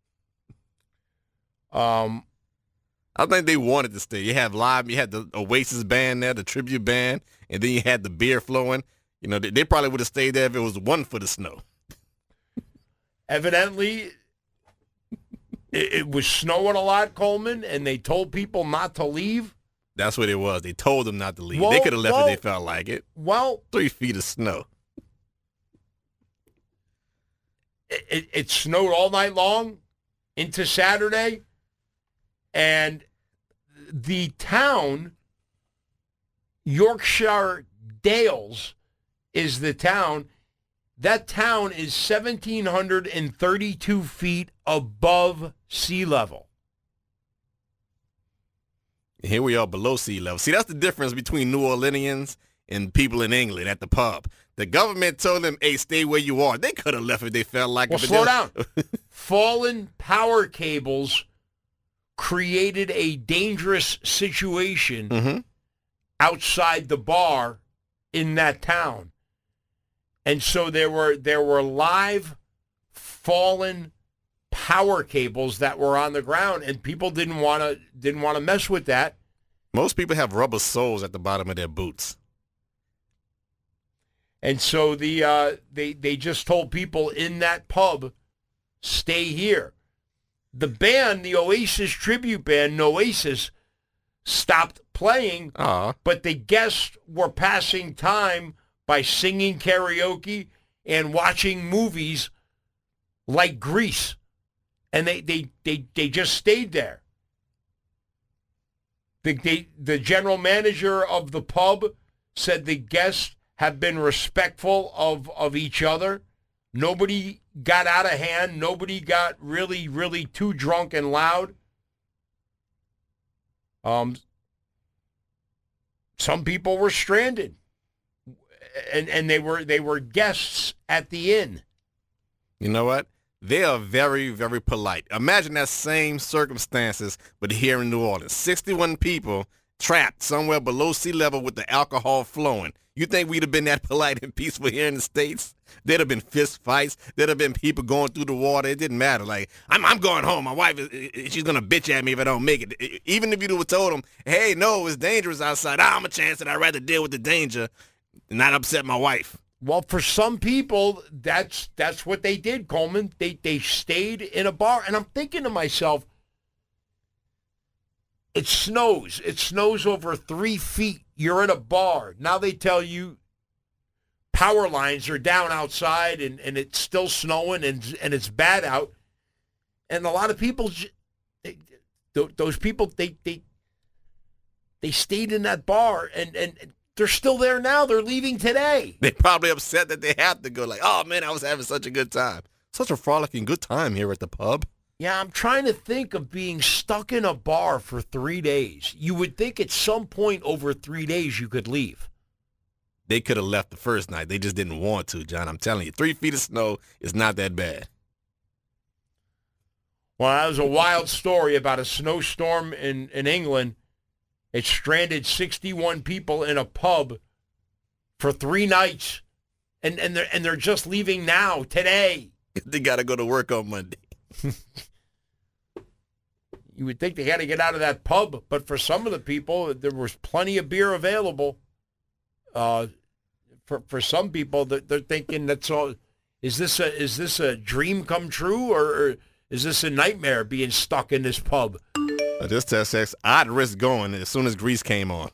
Speaker 3: Um,
Speaker 5: I think they wanted to stay. You had live. You had the Oasis band there, the tribute band, and then you had the beer flowing. You know, they, they probably would have stayed there if it was one foot of snow.
Speaker 3: Evidently, it, it was snowing a lot, Coleman, and they told people not to leave.
Speaker 5: That's what it was. They told them not to leave.
Speaker 3: Well,
Speaker 5: they could have left
Speaker 3: well,
Speaker 5: if they felt like it.
Speaker 3: Well,
Speaker 5: Three feet of snow.
Speaker 3: It, it, it snowed all night long into Saturday, and the town, Yorkshire Dales, is the town. That town is one thousand seven hundred thirty-two feet above sea level.
Speaker 5: Here we are below sea level. See, that's the difference between New Orleanians and people in England at the pub. The government told them, hey, stay where you are. They could have left if they felt like
Speaker 3: well,
Speaker 5: it.
Speaker 3: Well, slow down. Fallen power cables created a dangerous situation
Speaker 5: mm-hmm.
Speaker 3: outside the bar in that town. And so there were there were live fallen power cables that were on the ground, and people didn't want to didn't want to mess with that.
Speaker 5: Most people have rubber soles at the bottom of their boots.
Speaker 3: And so the uh, they they just told people in that pub, stay here. The band, the Oasis tribute band, Noasis, stopped playing,
Speaker 5: Aww.
Speaker 3: but the guests were passing time by singing karaoke and watching movies like Grease. And they they they, they just stayed there. The, they, the general manager of the pub said the guests have been respectful of, of each other. Nobody got out of hand. Nobody got really, really too drunk and loud. Um, some people were stranded, and and they were they were guests at the inn.
Speaker 5: You know what? They are very, very polite. Imagine that same circumstances, but here in New Orleans. sixty-one people trapped somewhere below sea level with the alcohol flowing. You think we'd have been that polite and peaceful here in the States? There'd have been fist fights. There'd have been people going through the water. It didn't matter. Like, I'm I'm going home. My wife, is, she's going to bitch at me if I don't make it. Even if you would have told them, hey, no, it's dangerous outside. Ah, I'm a chance that I'd rather deal with the danger than not upset my wife.
Speaker 3: Well, for some people, that's that's what they did, Coleman. They they stayed in a bar. And I'm thinking to myself, it snows. It snows over three feet. You're in a bar. Now they tell you power lines are down outside and, and it's still snowing and and it's bad out. And a lot of people, they, those people, they they they stayed in that bar and, and they're still there now. They're leaving today.
Speaker 5: They're probably upset that they have to go like, oh, man, I was having such a good time. Such a frolicking good time here at the pub.
Speaker 3: Yeah, I'm trying to think of being stuck in a bar for three days. You would think at some point over three days you could leave.
Speaker 5: They could have left the first night. They just didn't want to, John. I'm telling you, three feet of snow is not that bad.
Speaker 3: Well, that was a wild story about a snowstorm in, in England. It stranded sixty-one people in a pub for three nights, and, and, they're, and they're just leaving now, today.
Speaker 5: They got to go to work on Monday.
Speaker 3: You would think they had to get out of that pub, but for some of the people, there was plenty of beer available. Uh, for for some people, they're, they're thinking that's all. Is this a is this a dream come true, or, or is this a nightmare being stuck in this pub?
Speaker 5: Uh, this test says I'd risk going as soon as Grease came on.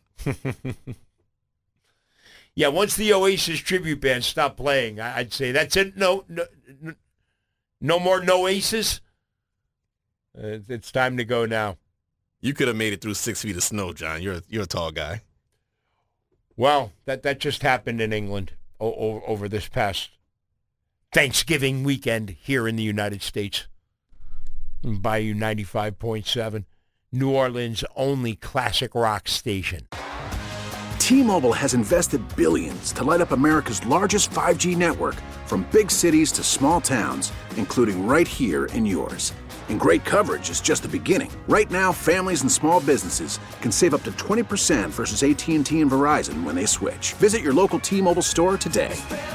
Speaker 3: Yeah, once the Oasis tribute band stopped playing, I'd say that's it. No, no, no more Noasis. Uh, it's time to go now.
Speaker 5: You could have made it through six feet of snow, John. You're a, you're a tall guy.
Speaker 3: Well, that, that just happened in England o- o- over this past Thanksgiving weekend here in the United States. Bayou ninety-five point seven, New Orleans' only classic rock station.
Speaker 6: T-Mobile has invested billions to light up America's largest five G network, from big cities to small towns, including right here in yours. And great coverage is just the beginning. Right now, families and small businesses can save up to twenty percent versus A T and T and Verizon when they switch. Visit your local T-Mobile store today.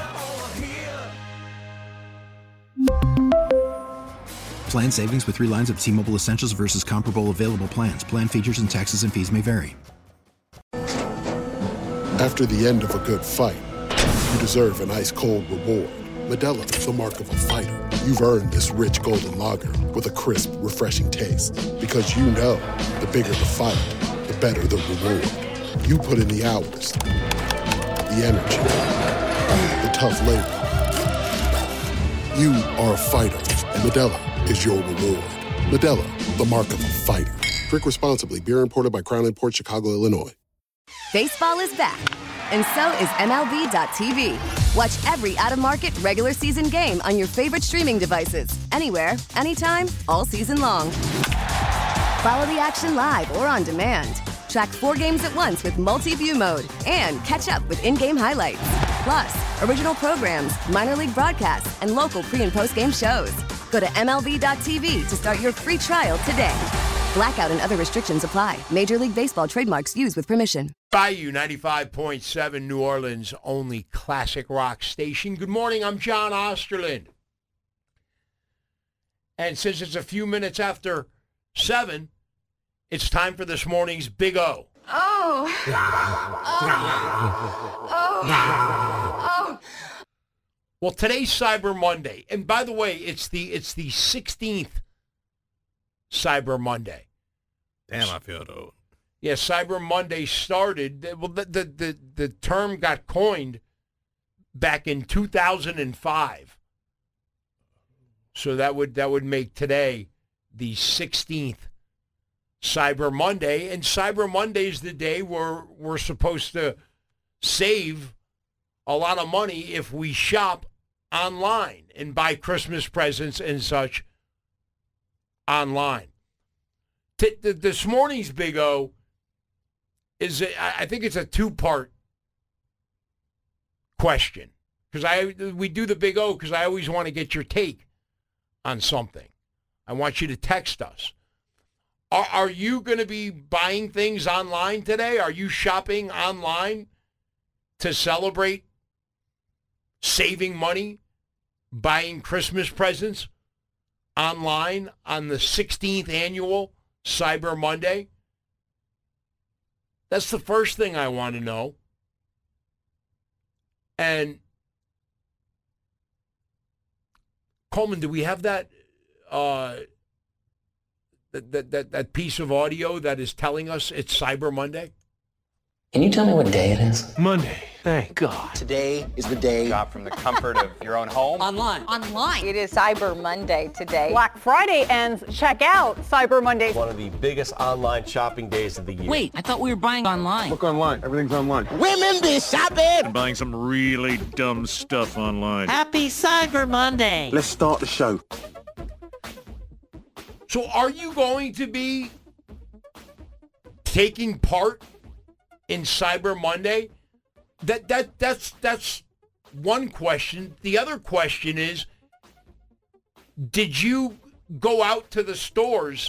Speaker 9: Plan savings with three lines of T-Mobile Essentials versus comparable available plans. Plan features and taxes and fees may vary.
Speaker 10: After the end of a good fight, you deserve an ice-cold reward. Modelo is the mark of a fighter. You've earned this rich golden lager with a crisp, refreshing taste. Because you know, the bigger the fight, the better the reward. You put in the hours, the energy, the tough labor. You are a fighter, and Modelo is your reward. Modelo, the mark of a fighter. Drink responsibly. Beer imported by Crown Imports, Chicago, Illinois.
Speaker 11: Baseball is back, and so is M L B dot T V. Watch every out-of-market regular season game on your favorite streaming devices, anywhere, anytime, all season long. Follow the action live or on demand. Track four games at once with multi-view mode and catch up with in-game highlights. Plus, original programs, minor league broadcasts, and local pre- and post-game shows. Go to M L B dot T V to start your free trial today. Blackout and other restrictions apply. Major League Baseball trademarks used with permission.
Speaker 3: Bayou ninety-five point seven, New Orleans' only classic rock station. Good morning, I'm John Osterland. And since it's a few minutes after seven, it's time for this morning's Big O.
Speaker 12: Oh. Oh. Oh.
Speaker 3: Well, today's Cyber Monday. And by the way, it's the it's the sixteenth Cyber Monday.
Speaker 5: Damn, I feel old.
Speaker 3: Yeah, Cyber Monday started. Well, the the the, the term got coined back in two thousand five. So that would that would make today the sixteenth Cyber Monday, and Cyber Monday is the day where we're supposed to save a lot of money if we shop online and buy Christmas presents and such online. T- th- this morning's Big O is, a, I think it's a two-part question, because I we do the Big O because I always want to get your take on something. I want you to text us. Are, are you going to be buying things online today? Are you shopping online to celebrate saving money, buying Christmas presents online on the sixteenth annual Cyber Monday? That's the first thing I want to know. And Coleman, do we have that uh, that, that that that piece of audio that is telling us it's Cyber Monday?
Speaker 13: Can you tell me what day it is?
Speaker 14: Monday. Thank God.
Speaker 13: Today is the day.
Speaker 15: Shop from the comfort of your own home.
Speaker 13: Online.
Speaker 16: Online.
Speaker 17: It is Cyber Monday today.
Speaker 18: Black Friday ends. Check out Cyber Monday.
Speaker 14: One of the biggest online shopping days of the year.
Speaker 16: Wait, I thought we were buying online.
Speaker 14: Book online. Everything's online.
Speaker 13: Women be shopping.
Speaker 19: I'm buying some really dumb stuff online.
Speaker 16: Happy Cyber Monday.
Speaker 14: Let's start the show.
Speaker 3: So are you going to be taking part in Cyber Monday? That that that's that's one question. The other question is, did you go out to the stores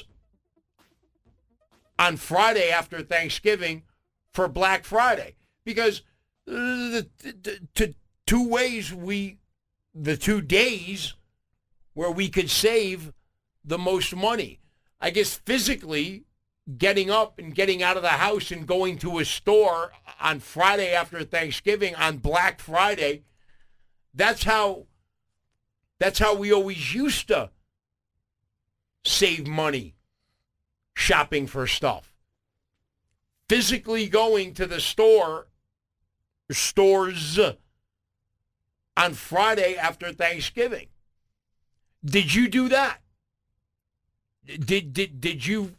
Speaker 3: on Friday after Thanksgiving for Black Friday? Because the, the, the two ways we, the two days where we could save the most money. I guess physically getting up and getting out of the house and going to a store on Friday after Thanksgiving, on Black Friday, that's how that's how we always used to save money shopping for stuff. Physically going to the store, stores on Friday after Thanksgiving. Did you do that? Did did did you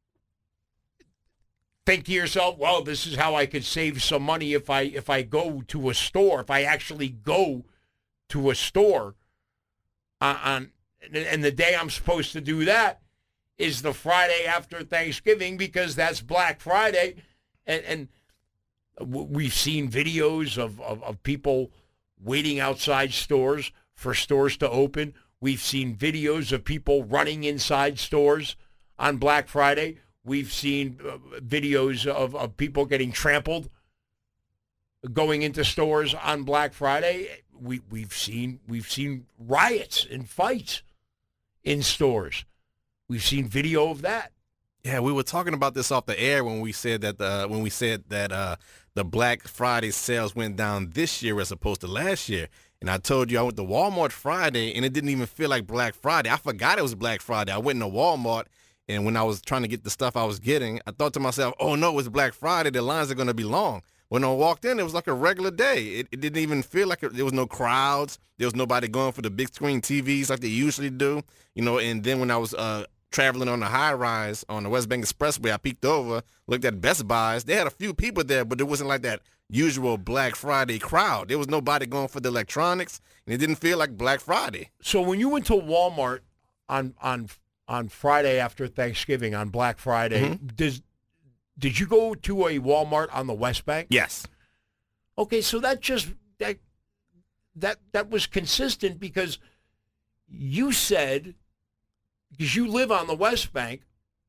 Speaker 3: think to yourself, well, this is how I could save some money if I if I go to a store, if I actually go to a store uh, on, and the day I'm supposed to do that is the Friday after Thanksgiving, because that's Black Friday, and, and we've seen videos of, of, of people waiting outside stores for stores to open. We've seen videos of people running inside stores on Black Friday. We've seen uh, videos of, of people getting trampled going into stores on Black Friday. We we've seen we've seen riots and fights in stores. We've seen video of that.
Speaker 5: Yeah, we were talking about this off the air when we said that the when we said that uh, the Black Friday sales went down this year as opposed to last year. And I told you I went to Walmart Friday and it didn't even feel like Black Friday. I forgot it was Black Friday. I went into Walmart, and when I was trying to get the stuff I was getting, I thought to myself, oh, no, it's Black Friday. The lines are going to be long. When I walked in, it was like a regular day. It, it didn't even feel like it, there was no crowds. There was nobody going for the big screen T Vs like they usually do. You know, and then when I was uh, traveling on the high rise on the West Bank Expressway, I peeked over, looked at Best Buys. They had a few people there, but it wasn't like that usual Black Friday crowd. There was nobody going for the electronics, and it didn't feel like Black Friday.
Speaker 3: So when you went to Walmart on on on Friday after Thanksgiving, on Black Friday, mm-hmm. does did you go to a Walmart on the West Bank?
Speaker 5: Yes.
Speaker 3: Okay, so that just that that that was consistent, because you said, because you live on the West Bank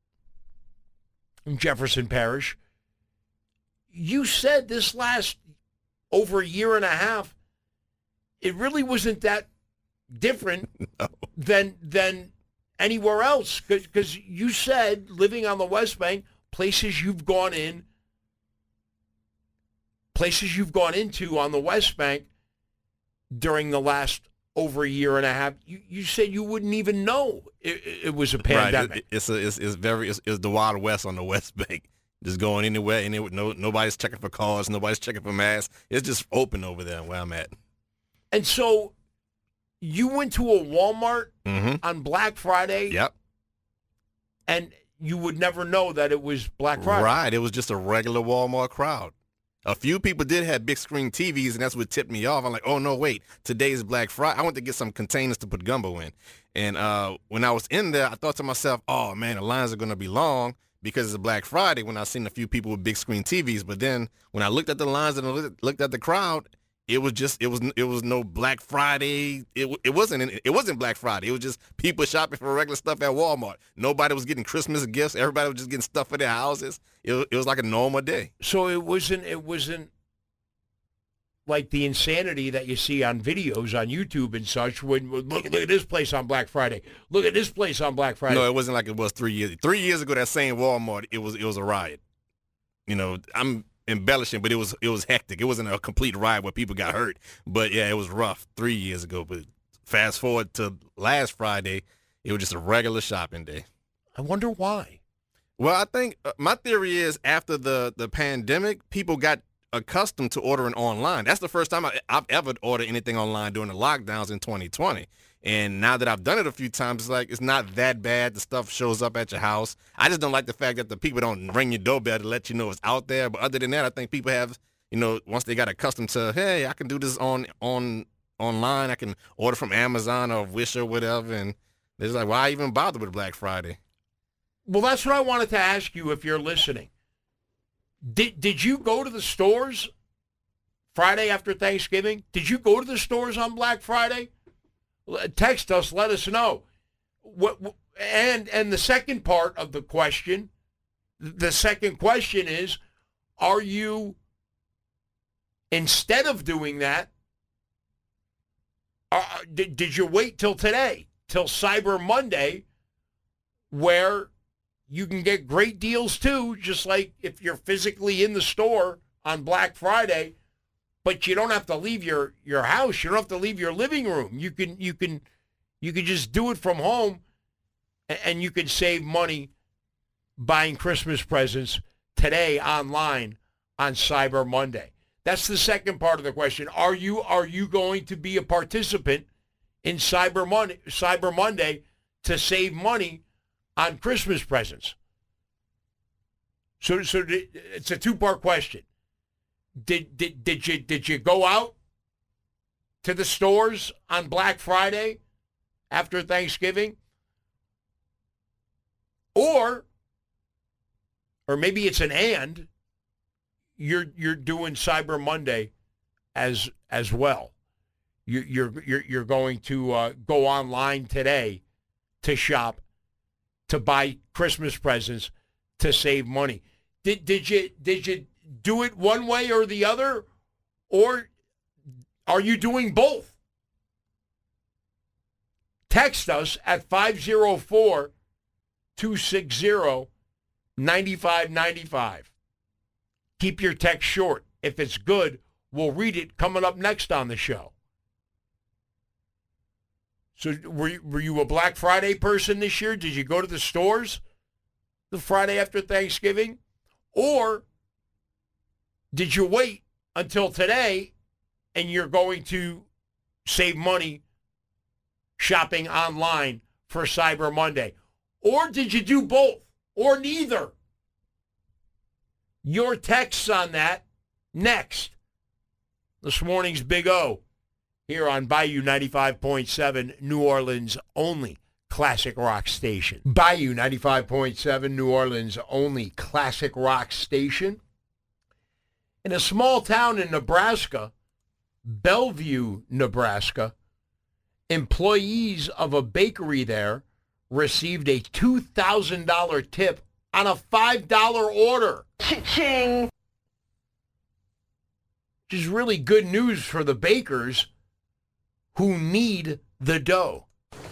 Speaker 3: in Jefferson Parish, you said this last over a year and a half, it really wasn't that different no. than than anywhere else. Because you said, living on the West Bank, places you've gone in places you've gone into on the West Bank during the last over a year and a half, you, you said you wouldn't even know it, it was a pandemic.
Speaker 5: Right. It, it's, a, it's it's very it's, it's the Wild West on the West Bank. Just going anywhere, and it, no nobody's checking for cars, nobody's checking for masks. It's just open over there where I'm at.
Speaker 3: And so you went to a Walmart
Speaker 5: mm-hmm.
Speaker 3: on Black Friday.
Speaker 5: Yep.
Speaker 3: And you would never know that it was Black Friday.
Speaker 5: Right. It was just a regular Walmart crowd. A few people did have big screen T Vs, and that's what tipped me off. I'm like, oh, no, wait, today's Black Friday. I went to get some containers to put gumbo in. And uh, when I was in there, I thought to myself, oh, man, the lines are going to be long because it's Black Friday when I seen a few people with big screen T Vs. But then when I looked at the lines and I looked at the crowd, it was just it was it was no Black Friday. It it wasn't it wasn't Black Friday. It was just people shopping for regular stuff at Walmart. Nobody was getting Christmas gifts. Everybody was just getting stuff for their houses. It it was like a normal day.
Speaker 3: So it wasn't it wasn't like the insanity that you see on videos on YouTube and such. When look, look at this place on Black Friday. Look at this place on Black Friday.
Speaker 5: No, it wasn't like it was three years. Three years ago, that same Walmart, it was it was a riot. You know, I'm embellishing, but it was it was hectic. It wasn't a complete riot where people got hurt, but yeah, it was rough three years ago. But fast forward to last Friday, it was just a regular shopping day.
Speaker 3: I wonder why.
Speaker 5: Well, I think uh, my theory is after the the pandemic, people got accustomed to ordering online. That's the first time I, I've ever ordered anything online during the lockdowns in twenty twenty. And now that I've done it a few times, it's like it's not that bad. The stuff shows up at your house. I just don't like the fact that the people don't ring your doorbell to let you know it's out there. But other than that, I think people have, you know, once they got accustomed to, hey, I can do this on on online. I can order from Amazon or Wish or whatever. And they're just like, why even bother with Black Friday?
Speaker 3: Well, that's what I wanted to ask you if you're listening. Did did you go to the stores Friday after Thanksgiving? Did you go to the stores on Black Friday? Text us, let us know. What and and the second part of the question, the second question is, are you, instead of doing that, uh, did, did you wait till today, till Cyber Monday, where you can get great deals too, just like if you're physically in the store on Black Friday, but you don't have to leave your, your house. You don't have to leave your living room. You can you can you can just do it from home, and, and you can save money buying Christmas presents today online on Cyber Monday. That's the second part of the question. Are you are you going to be a participant in Cyber Monday Cyber Monday to save money on Christmas presents? So so it's a two-part question. Did did did you did you go out to the stores on Black Friday after Thanksgiving? Or or maybe it's an and you're you're doing Cyber Monday as as well. You you're you're you're going to uh, go online today to shop, to buy Christmas presents, to save money. Did did you did you do it one way or the other, or are you doing both? Text us at five oh four, two six zero, nine five nine five. Keep your text short. If it's good, we'll read it coming up next on the show. So were you, were you a Black Friday person this year? Did you go to the stores the Friday after Thanksgiving? Or did you wait until today and you're going to save money shopping online for Cyber Monday? Or did you do both? Or neither? Your texts on that next. This morning's Big O here on Bayou ninety-five point seven, New Orleans' only classic rock station. Bayou ninety-five point seven, New Orleans' only classic rock station. In a small town in Nebraska, Bellevue, Nebraska, employees of a bakery there received a two thousand dollars tip on a five dollar order. Cha-ching! Which is really good news for the bakers who need the dough.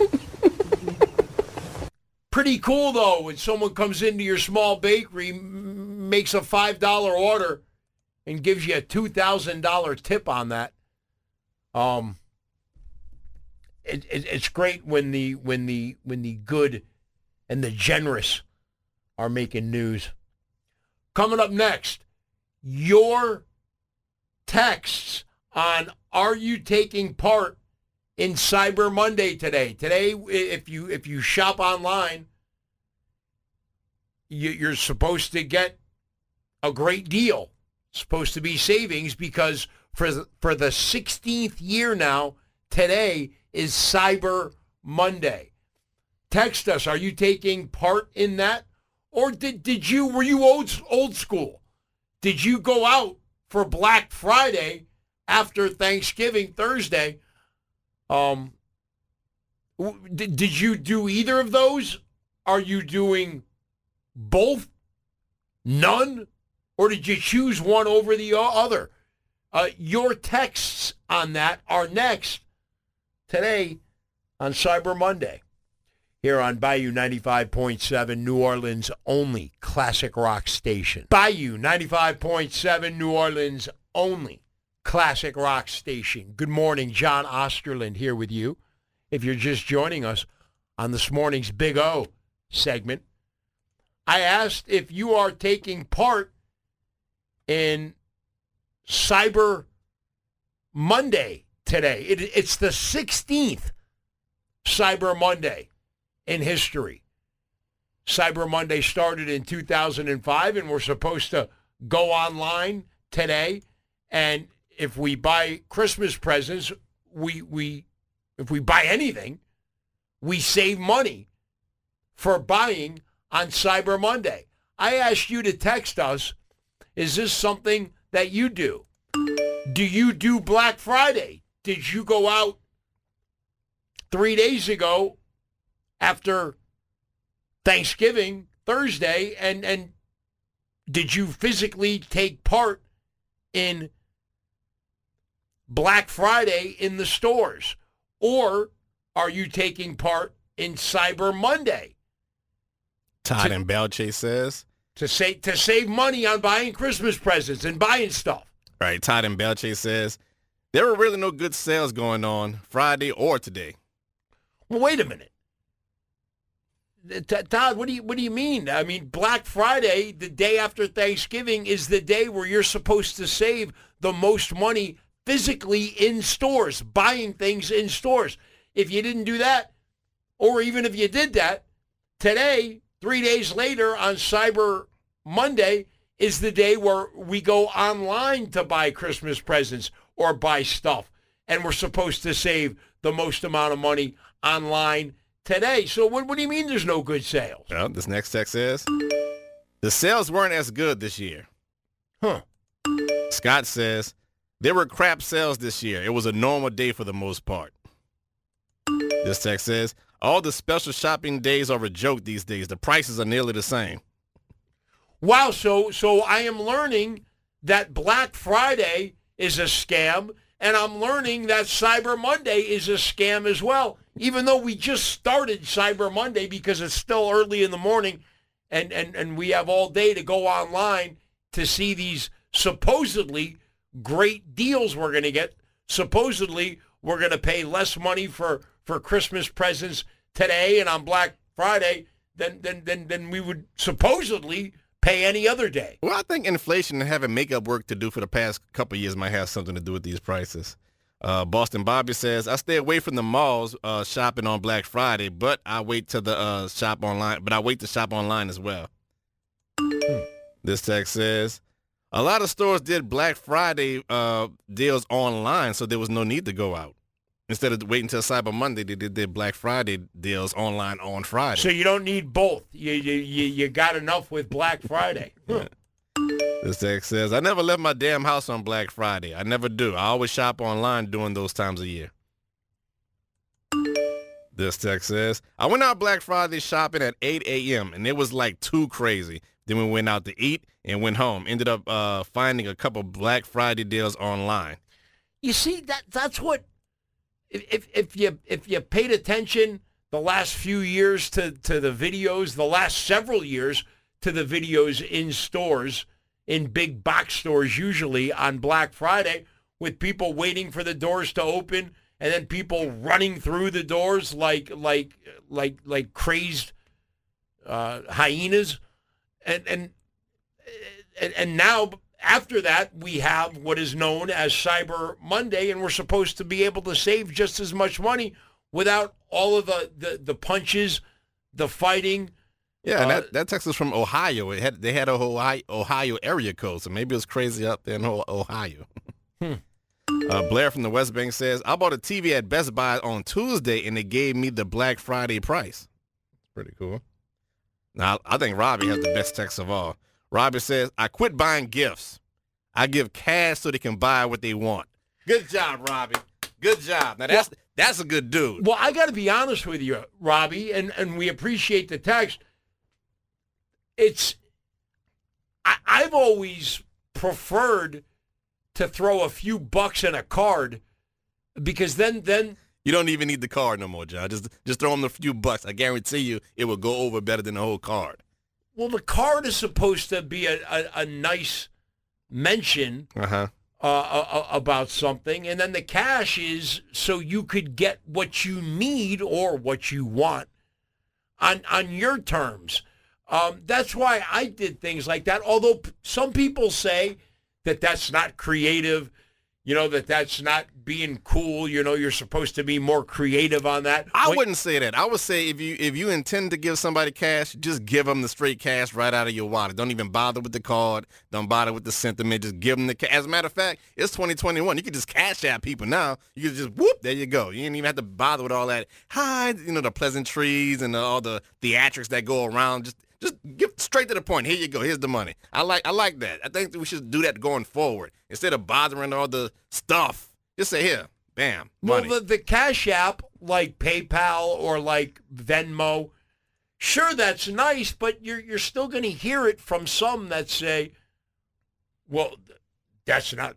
Speaker 3: Pretty cool, though, when someone comes into your small bakery, makes a five dollar order, and gives you a two thousand dollars tip on that. Um, it, it, it's great when the when the when the good and the generous are making news. Coming up next, your texts on are you taking part in Cyber Monday today? Today, if you if you shop online, you, you're supposed to get a great deal. Supposed to be savings because for the, for the sixteenth year now, today is Cyber Monday. Text us. Are you taking part in that? Or did, did you, were you old, old school? Did you go out for Black Friday after Thanksgiving Thursday? Um, did, did you do either of those? Are you doing both? None? Or did you choose one over the other? Uh, your texts on that are next today on Cyber Monday. Here on Bayou ninety-five point seven, New Orleans' only classic rock station. Bayou ninety-five point seven, New Orleans' only classic rock station. Good morning, John Osterland here with you. If you're just joining us on this morning's Big O segment, I asked if you are taking part in Cyber Monday today. It, it's the sixteenth Cyber Monday in history. Cyber Monday started in two thousand five, and we're supposed to go online today. And if we buy Christmas presents, we we if we buy anything, we save money for buying on Cyber Monday. I asked you to text us. Is this something that you do? Do you do Black Friday? Did you go out three days ago after Thanksgiving Thursday, and, and did you physically take part in Black Friday in the stores? Or are you taking part in Cyber Monday?
Speaker 5: Todd
Speaker 3: to,
Speaker 5: and Belche says.
Speaker 3: To, say, to save money on buying Christmas presents and buying stuff.
Speaker 5: Right. Todd and Belche says, there were really no good sales going on Friday or today.
Speaker 3: Well, wait a minute. Todd, what do you what do you mean? I mean, Black Friday, the day after Thanksgiving, is the day where you're supposed to save the most money physically in stores, buying things in stores. If you didn't do that, or even if you did that, today, three days later on Cyber Monday, is the day where we go online to buy Christmas presents or buy stuff. And we're supposed to save the most amount of money online today. So what, what do you mean there's no good sales?
Speaker 5: Well, this next text says, the sales weren't as good this year.
Speaker 3: Huh.
Speaker 5: Scott says, there were crap sales this year. It was a normal day for the most part. This text says, all the special shopping days are a joke these days. The prices are nearly the same.
Speaker 3: Wow, so so I am learning that Black Friday is a scam, and I'm learning that Cyber Monday is a scam as well, even though we just started Cyber Monday because it's still early in the morning, and, and, and we have all day to go online to see these supposedly great deals we're going to get. Supposedly, we're going to pay less money for, for Christmas presents today and on Black Friday than, than, than, than we would supposedly pay any other day.
Speaker 5: Well, I think inflation and having makeup work to do for the past couple of years might have something to do with these prices. Uh, Boston Bobby says, I stay away from the malls uh, shopping on Black Friday, but I wait to the uh, shop online. But I wait to shop online as well. Hmm. This text says, a lot of stores did Black Friday uh, deals online, so there was no need to go out. Instead of waiting until Cyber Monday, they did their Black Friday deals online on Friday.
Speaker 3: So you don't need both. You you you, you got enough with Black Friday. Huh.
Speaker 5: This text says, I never left my damn house on Black Friday. I never do. I always shop online during those times of year. This text says, I went out Black Friday shopping at eight a.m. and it was like too crazy. Then we went out to eat and went home. Ended up uh, finding a couple Black Friday deals online.
Speaker 3: You see, that that's what, if if you if you paid attention the last few years to, to the videos, the last several years to the videos in stores in big box stores usually on Black Friday, with people waiting for the doors to open and then people running through the doors like like like like crazed uh, hyenas, and and and and now after that we have what is known as Cyber Monday, and we're supposed to be able to save just as much money without all of the the, the punches, the fighting.
Speaker 5: Yeah, and
Speaker 3: uh,
Speaker 5: that, that text was from Ohio. It had they had a Ohio, Ohio area code, so maybe it was crazy up there in Ohio.
Speaker 3: Hmm.
Speaker 5: Uh, Blair from the West Bank says, I bought a T V at Best Buy on Tuesday, and they gave me the Black Friday price. Pretty cool. Now, I think Robbie has the best text of all. Robbie says, I quit buying gifts. I give cash so they can buy what they want. Good job, Robbie. Good job. Now, that's, well, that's a good dude.
Speaker 3: Well, I got to be honest with you, Robbie, and, and we appreciate the text. It's, I, I've always preferred to throw a few bucks in a card, because then then
Speaker 5: you don't even need the card no more, John. Just just throw them a few bucks. I guarantee you it will go over better than the whole card.
Speaker 3: Well, the card is supposed to be a, a, a nice mention
Speaker 5: uh-huh.
Speaker 3: uh, about something, and then the cash is so you could get what you need or what you want on on your terms. Um, that's why I did things like that, although p- some people say that that's not creative, you know, that that's not being cool. You know, you're supposed to be more creative on that.
Speaker 5: I
Speaker 3: when,
Speaker 5: wouldn't say that. I would say if you if you intend to give somebody cash, just give them the straight cash right out of your wallet. Don't even bother with the card. Don't bother with the sentiment. Just give them the cash. As a matter of fact, it's twenty twenty-one. You can just cash out people now. You can just, whoop, there you go. You didn't even have to bother with all that, hi, you know, the pleasantries and the, all the theatrics that go around. Just Just give straight to the point. Here you go. Here's the money. I like I like that. I think we should do that going forward. Instead of bothering all the stuff, just say, here, bam, money.
Speaker 3: Well, the, the Cash App, like PayPal or like Venmo, sure, that's nice, but you're you're still going to hear it from some that say, well, that's not,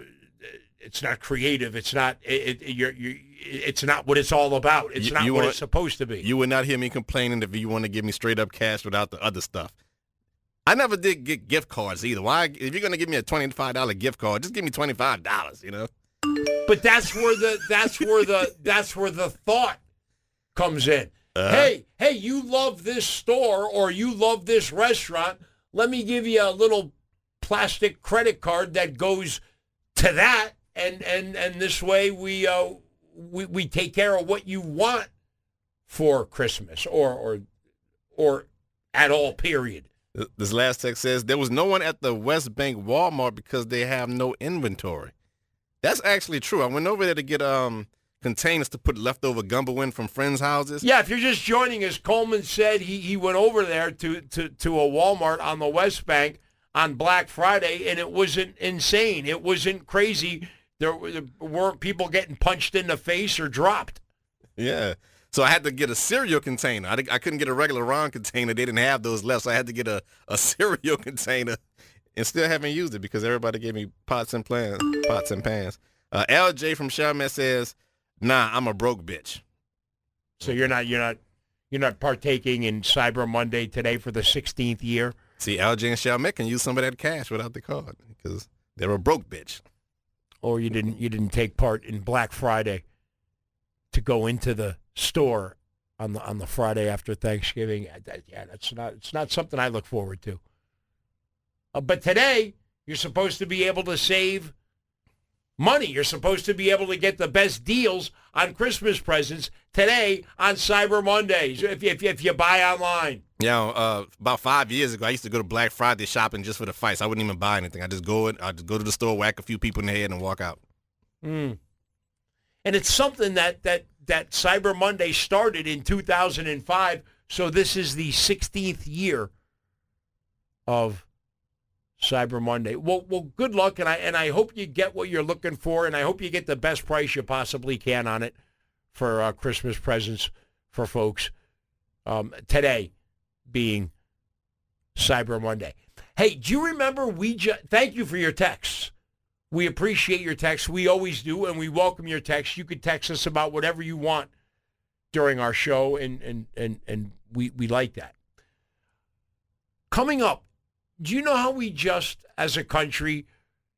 Speaker 3: it's not creative. It's not, it, it, you're, you're, it's not what it's all about. It's
Speaker 5: you,
Speaker 3: not
Speaker 5: you
Speaker 3: what
Speaker 5: want,
Speaker 3: it's supposed to be.
Speaker 5: You would not hear me complaining if you want to give me straight up cash without the other stuff. I never did get gift cards either. Why? If you're going to give me a twenty-five dollars gift card, just give me twenty-five dollars, you know?
Speaker 3: But that's where the that's where the that's where the thought comes in. Uh-huh. Hey, hey, you love this store or you love this restaurant. Let me give you a little plastic credit card that goes to that, and and and this way we uh we we take care of what you want for Christmas or or or at all, period.
Speaker 5: This last text says, there was no one at the West Bank Walmart because they have no inventory. That's actually true. I went over there to get um containers to put leftover gumbo in from friends' houses.
Speaker 3: Yeah, if you're just joining us, Coleman said he, he went over there to, to, to a Walmart on the West Bank on Black Friday, and it wasn't insane. It wasn't crazy. There, there weren't people getting punched in the face or dropped.
Speaker 5: Yeah. So I had to get a cereal container. I, I couldn't get a regular round container. They didn't have those left, so I had to get a, a cereal container, and still haven't used it because everybody gave me pots and pans. Pots and pans. Uh, L J from Chalmette says, "Nah, I'm a broke bitch."
Speaker 3: So you're not you're not you're not partaking in Cyber Monday today for the sixteenth year.
Speaker 5: See, L J and Chalmette can use some of that cash without the card because they're a broke bitch.
Speaker 3: Or you didn't you didn't take part in Black Friday to go into the store on the on the Friday after Thanksgiving. Yeah, that's not it's not something I look forward to. Uh, but today you're supposed to be able to save money. You're supposed to be able to get the best deals on Christmas presents today on Cyber Mondays if if, if you buy online.
Speaker 5: Yeah, uh, about five years ago, I used to go to Black Friday shopping just for the fights. I wouldn't even buy anything. I just go in, I just go to the store, whack a few people in the head, and walk out.
Speaker 3: Mm. And it's something that that that Cyber Monday started in two thousand five. So this is the sixteenth year of Cyber Monday. Well, well, good luck, and I and I hope you get what you're looking for, and I hope you get the best price you possibly can on it for uh, Christmas presents for folks um, today being Cyber Monday. Hey, do you remember we just, thank you for your texts. We appreciate your texts. We always do, and we welcome your texts. You can text us about whatever you want during our show, and and and, and we, we like that. Coming up do you know how we just, as a country,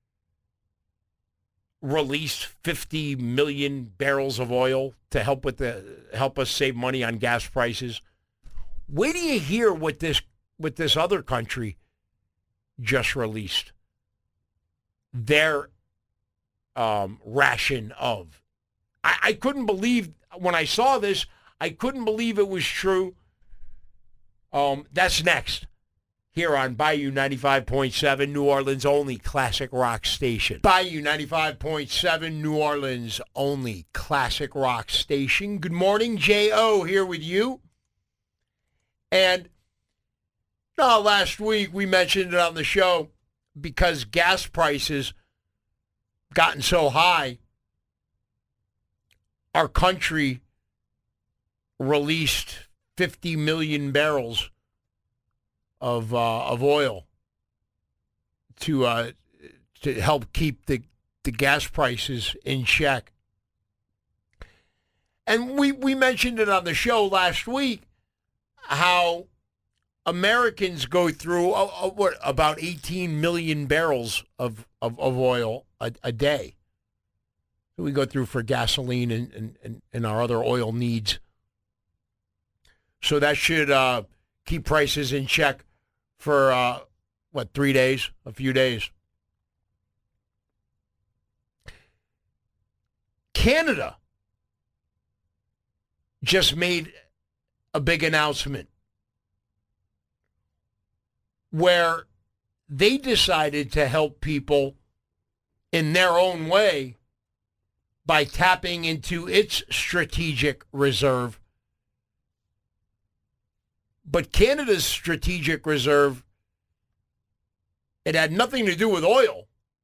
Speaker 3: released fifty million barrels of oil to help with the help us save money on gas prices? Wait till you hear what this what this other country just released their um, ration of. I, I couldn't believe when I saw this. I couldn't believe it was true. Um, that's next here on Bayou ninety-five point seven, New Orleans' only classic rock station. Bayou ninety-five point seven, New Orleans' only classic rock station. Good morning, J O here with you. And uh, last week we mentioned it on the show because gas prices gotten so high, our country released fifty million barrels of uh, of oil to uh, to help keep the, the gas prices in check. And we, we mentioned it on the show last week how Americans go through uh, uh, what about eighteen million barrels of, of, of oil a, a day. So we go through for gasoline and, and, and, and our other oil needs. So that should uh, keep prices in check for, uh, what, three days, a few days. Canada just made a big announcement where they decided to help people in their own way by tapping into its strategic reserve. But Canada's strategic reserve, it had nothing to do with oil.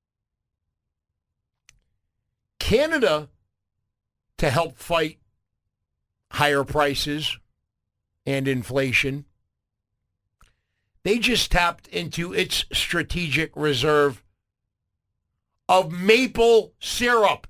Speaker 3: Canada, to help fight higher prices and inflation, they just tapped into its strategic reserve of maple syrup.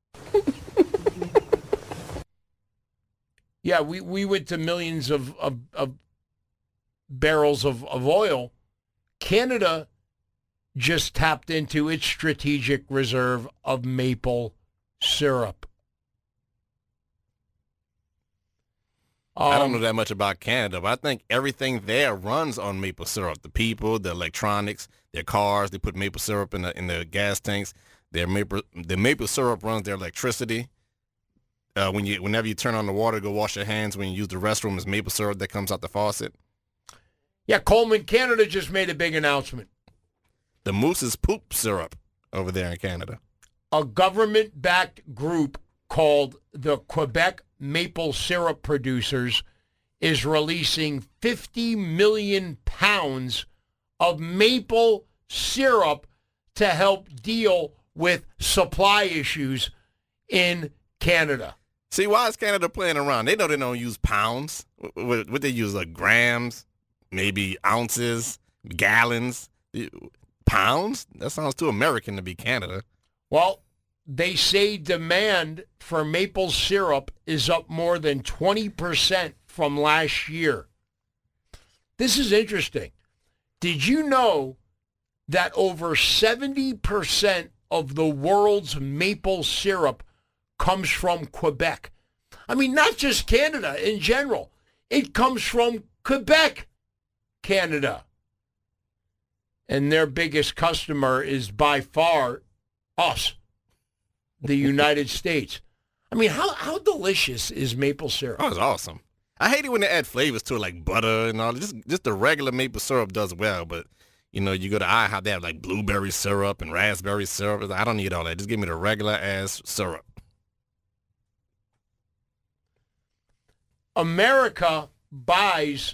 Speaker 3: Yeah, we, we went to millions of, of, of barrels of, of oil. Canada just tapped into its strategic reserve of maple syrup.
Speaker 5: I don't know that much about Canada, but I think everything there runs on maple syrup. The people, the electronics, their cars, they put maple syrup in the in the gas tanks. Their maple the maple syrup runs their electricity. Uh, when you whenever you turn on the water, go wash your hands. When you use the restroom, it's maple syrup that comes out the faucet.
Speaker 3: Yeah, Coleman, Canada just made a big announcement.
Speaker 5: The Moose's poop syrup over there in Canada.
Speaker 3: A government-backed group called the Quebec Maple Syrup Producers is releasing fifty million pounds of maple syrup to help deal with supply issues in Canada.
Speaker 5: See, why is Canada playing around? They know they don't use pounds. What, what they use, like grams, maybe ounces, gallons, pounds? That sounds too American to be Canada.
Speaker 3: Well, they say demand for maple syrup is up more than twenty percent from last year. This is interesting. Did you know that over seventy percent of the world's maple syrup comes from Quebec? I mean, not just Canada in general. It comes from Quebec, Canada. And their biggest customer is by far us, the United States. I mean, how how delicious is maple syrup?
Speaker 5: Oh, it's awesome. I hate it when they add flavors to it, like butter and all. Just just the regular maple syrup does well, but you know, you go to IHOP, they have like blueberry syrup and raspberry syrup. I don't need all that. Just give me the regular ass syrup.
Speaker 3: America buys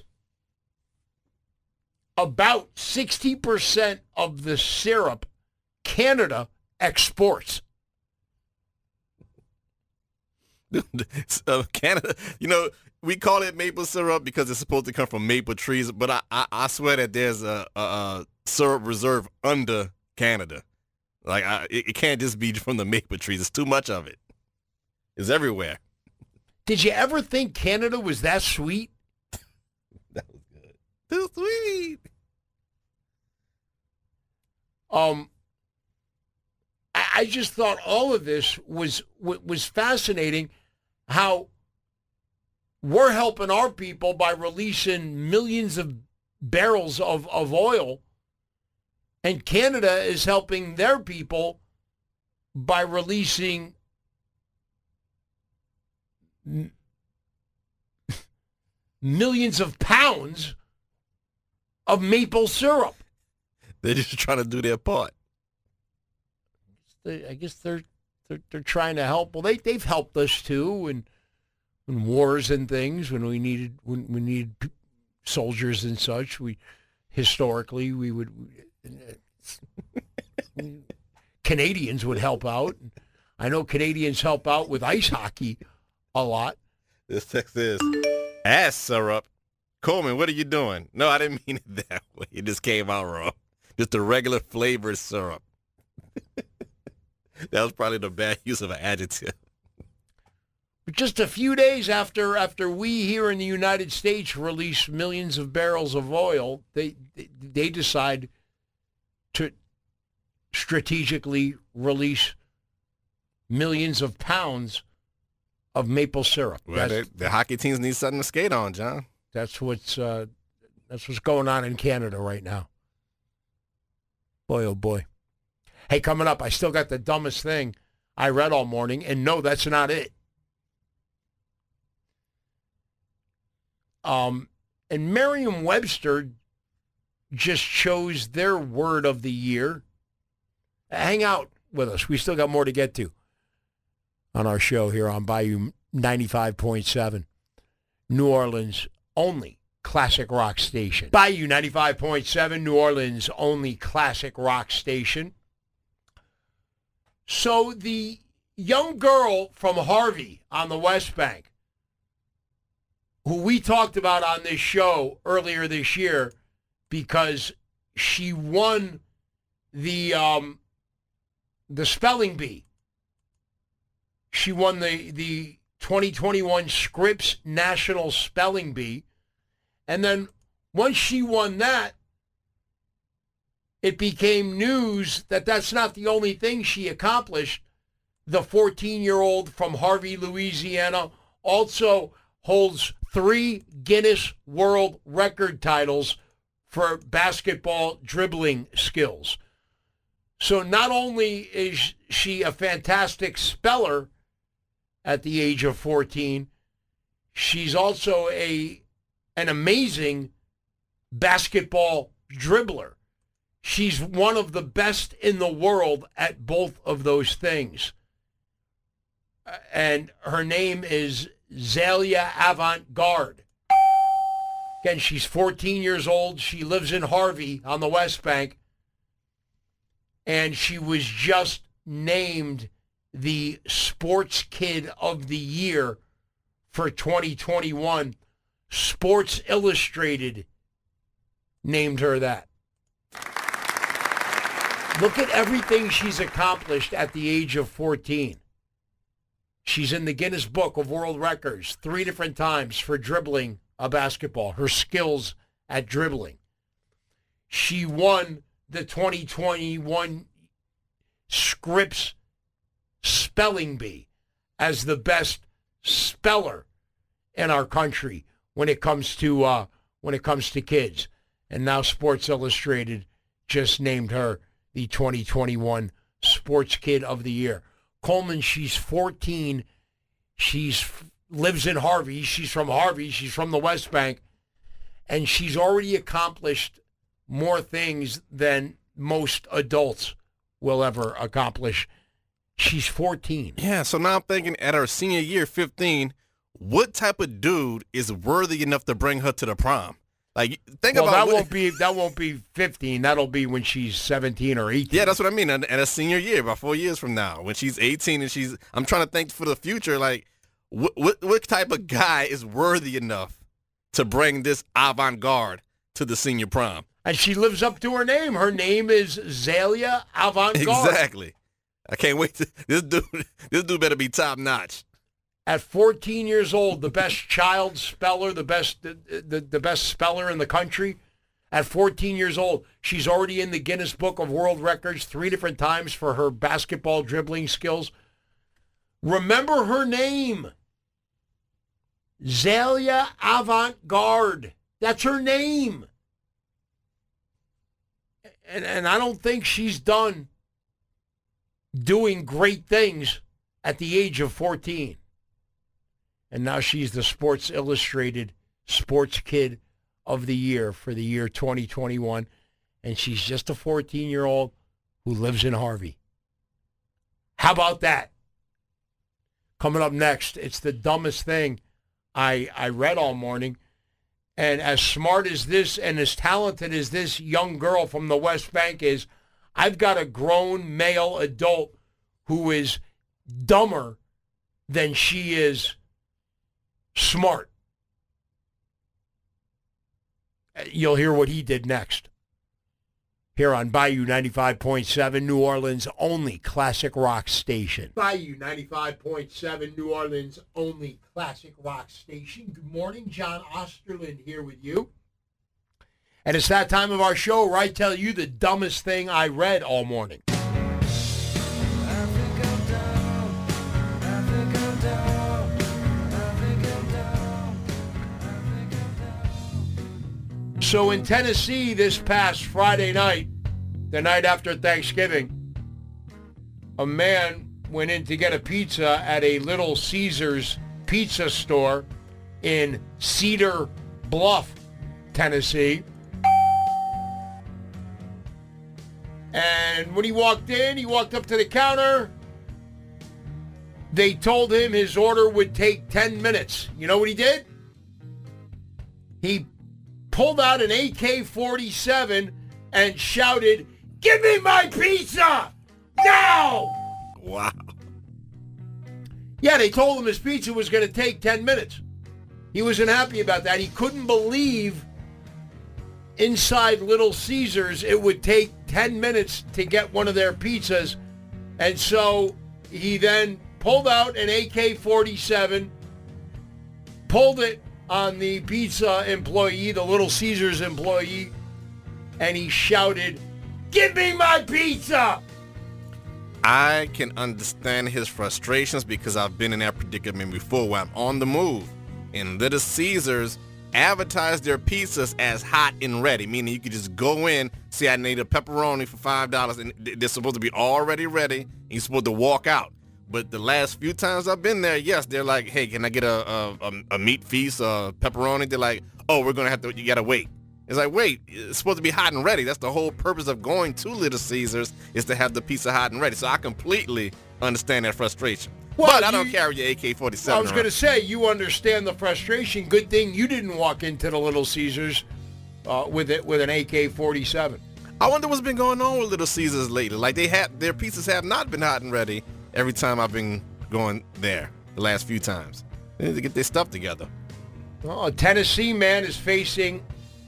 Speaker 3: about sixty percent of the syrup Canada exports.
Speaker 5: uh, Canada, you know, we call it maple syrup because it's supposed to come from maple trees, but I, I, I swear that there's a, a, a syrup reserve under Canada. Like, I, it, it can't just be from the maple trees. It's too much of it. It's everywhere.
Speaker 3: Did you ever think Canada was that sweet?
Speaker 5: That was good. Too sweet.
Speaker 3: Um, I, I just thought all of this was was fascinating. How we're helping our people by releasing millions of barrels of, of oil, and Canada is helping their people by releasing m- millions of pounds of maple syrup.
Speaker 5: They're just trying to do their part.
Speaker 3: They, I guess they're, they're they're trying to help. Well, they they've helped us too, and in wars and things when we needed when we needed p- soldiers and such. We historically we would Canadians would help out. I know Canadians help out with ice hockey a lot.
Speaker 5: This text is ass syrup. Coleman, what are you doing? No, I didn't mean it that way. It just came out wrong. Just a regular flavored syrup. That was probably the bad use of an adjective.
Speaker 3: Just a few days after after we here in the United States release millions of barrels of oil, they they, they decide to strategically release millions of pounds of maple syrup.
Speaker 5: Well, they, the hockey teams need something to skate on, John.
Speaker 3: That's what's uh, that's what's going on in Canada right now. Boy, oh boy. Hey, coming up, I still got the dumbest thing I read all morning, and no, that's not it. Um, and Merriam-Webster just chose their word of the year. Hang out with us. We still got more to get to on our show here on Bayou ninety-five point seven, New Orleans' only classic rock station. Bayou ninety-five point seven, New Orleans' only classic rock station. So the young girl from Harvey on the West Bank, who we talked about on this show earlier this year because she won the um, the spelling bee. She won the, the twenty twenty-one Scripps National Spelling Bee. And then once she won that, it became news that that's not the only thing she accomplished. The fourteen-year-old from Harvey, Louisiana, also holds three Guinness World Record titles for basketball dribbling skills. So not only is she a fantastic speller at the age of fourteen, she's also a an amazing basketball dribbler. She's one of the best in the world at both of those things. And her name is Zalia Avant-Garde. Again, she's fourteen years old. She lives in Harvey on the West Bank. And she was just named the Sports Kid of the Year for twenty twenty-one. Sports Illustrated named her that. Look at everything she's accomplished at the age of fourteen. She's in the Guinness Book of World Records three different times for dribbling a basketball, her skills at dribbling. She won the twenty twenty-one Scripps Spelling Bee as the best speller in our country when it comes to uh, when it comes to kids. And now Sports Illustrated just named her the twenty twenty-one Sports Kid of the Year. Coleman, she's fourteen. She's lives in Harvey. She's from Harvey. She's from the West Bank. And she's already accomplished more things than most adults will ever accomplish. She's fourteen.
Speaker 5: Yeah, so now I'm thinking at her senior year, fifteen, what type of dude is worthy enough to bring her to the prom? Like, think
Speaker 3: well,
Speaker 5: about
Speaker 3: that
Speaker 5: what,
Speaker 3: won't be that won't be fifteen. That'll be when she's seventeen or eighteen.
Speaker 5: Yeah, that's what I mean. At, at a senior year, about four years from now, when she's eighteen and she's, I'm trying to think for the future. Like, what what, what type of guy is worthy enough to bring this avant-garde to the senior prom?
Speaker 3: And she lives up to her name. Her name is Zalia Avant-Garde.
Speaker 5: Exactly. I can't wait to this dude. This dude better be top notch.
Speaker 3: At fourteen years old, the best child speller, the best the, the, the best speller in the country. At fourteen years old, she's already in the Guinness Book of World Records three different times for her basketball dribbling skills. Remember her name. Zalia Avant-Garde. That's her name. And, and I don't think she's done doing great things at the age of fourteen. And now she's the Sports Illustrated Sports Kid of the Year for the year twenty twenty-one. And she's just a fourteen-year-old who lives in Harvey. How about that? Coming up next, it's the dumbest thing I I read all morning. And as smart as this and as talented as this young girl from the West Bank is, I've got a grown male adult who is dumber than she is smart. You'll hear what he did next. Here on Bayou ninety-five point seven, New Orleans' only classic rock station. Bayou ninety-five point seven, New Orleans' only classic rock station. Good morning, John Osterland here with you. And it's that time of our show where I tell you the dumbest thing I read all morning. So in Tennessee this past Friday night, the night after Thanksgiving, a man went in to get a pizza at a Little Caesars pizza store in Cedar Bluff, Tennessee. And when he walked in, he walked up to the counter. They told him his order would take ten minutes. You know what he did? He pulled out an A K forty-seven and shouted, "Give me my pizza! Now!"
Speaker 5: Wow.
Speaker 3: Yeah, they told him his pizza was going to take ten minutes. He wasn't happy about that. He couldn't believe inside Little Caesars it would take ten minutes to get one of their pizzas. And so he then pulled out an A K forty-seven, pulled it on the pizza employee, the Little Caesars employee, and he shouted, "Give me my pizza!"
Speaker 5: I can understand his frustrations because I've been in that predicament before where I'm on the move. And Little Caesars advertise their pizzas as hot and ready, meaning you could just go in, say I need a pepperoni for five dollars, and they're supposed to be already ready, and you're supposed to walk out. But the last few times I've been there, yes, they're like, "Hey, can I get a a, a meat feast, a pepperoni?" They're like, "Oh, we're gonna have to. You gotta wait." It's like, wait, it's supposed to be hot and ready. That's the whole purpose of going to Little Caesars is to have the pizza hot and ready. So I completely understand that frustration. Well, but I don't you, carry your A K forty-seven.
Speaker 3: I was going to say, you understand the frustration. Good thing you didn't walk into the Little Caesars uh, with it with an A K forty-seven.
Speaker 5: I wonder what's been going on with Little Caesars lately. Like they have their pizzas have not been hot and ready every time I've been going there the last few times. They need to get their stuff together.
Speaker 3: Well, a Tennessee man is facing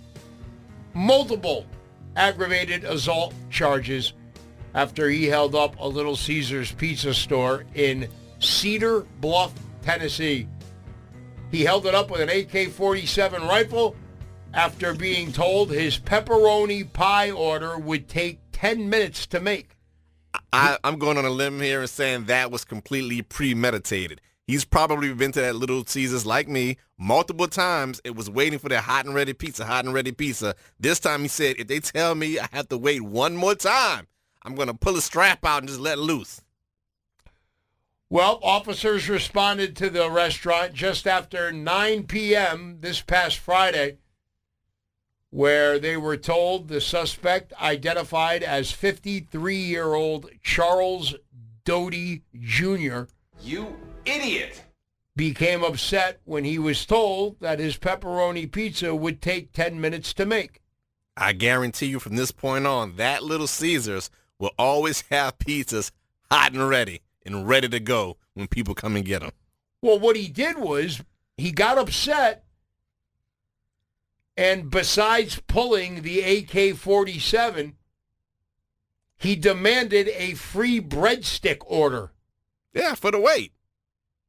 Speaker 3: multiple aggravated assault charges after he held up a Little Caesars pizza store in Cedar Bluff, Tennessee. He held it up with an A K forty-seven rifle after being told his pepperoni pie order would take ten minutes to make.
Speaker 5: I, I'm going on a limb here and saying that was completely premeditated. He's probably been to that Little Caesars like me multiple times. It was waiting for their hot and ready pizza, hot and ready pizza. This time he said, if they tell me I have to wait one more time, I'm going to pull a strap out and just let loose.
Speaker 3: Well, officers responded to the restaurant just after nine p.m. this past Friday, where they were told the suspect, identified as fifty-three-year-old Charles Doty Junior,
Speaker 20: You idiot!
Speaker 3: became upset when he was told that his pepperoni pizza would take ten minutes to make.
Speaker 5: I guarantee you from this point on, that Little Caesars will always have pizzas hot and ready and ready to go when people come and get them.
Speaker 3: Well, what he did was he got upset, and besides pulling the A K forty-seven, he demanded a free breadstick order.
Speaker 5: Yeah, for the wait.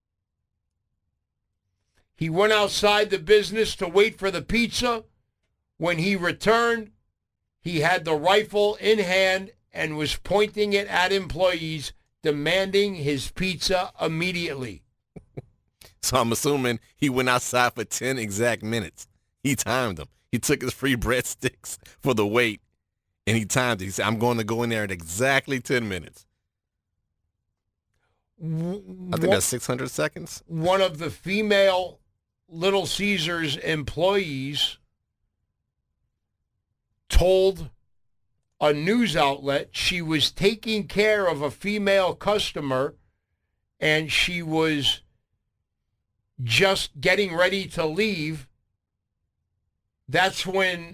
Speaker 3: He went outside the business to wait for the pizza, When he returned, he had the rifle in hand and was pointing it at employees, demanding his pizza immediately.
Speaker 5: So I'm assuming he went outside for ten exact minutes. He timed them. He took his free breadsticks for the wait, and he timed it. He said, I'm going to go in there in exactly ten minutes. I think that's six hundred seconds.
Speaker 3: One of the female Little Caesars employees told a news outlet she was taking care of a female customer and she was just getting ready to leave. That's when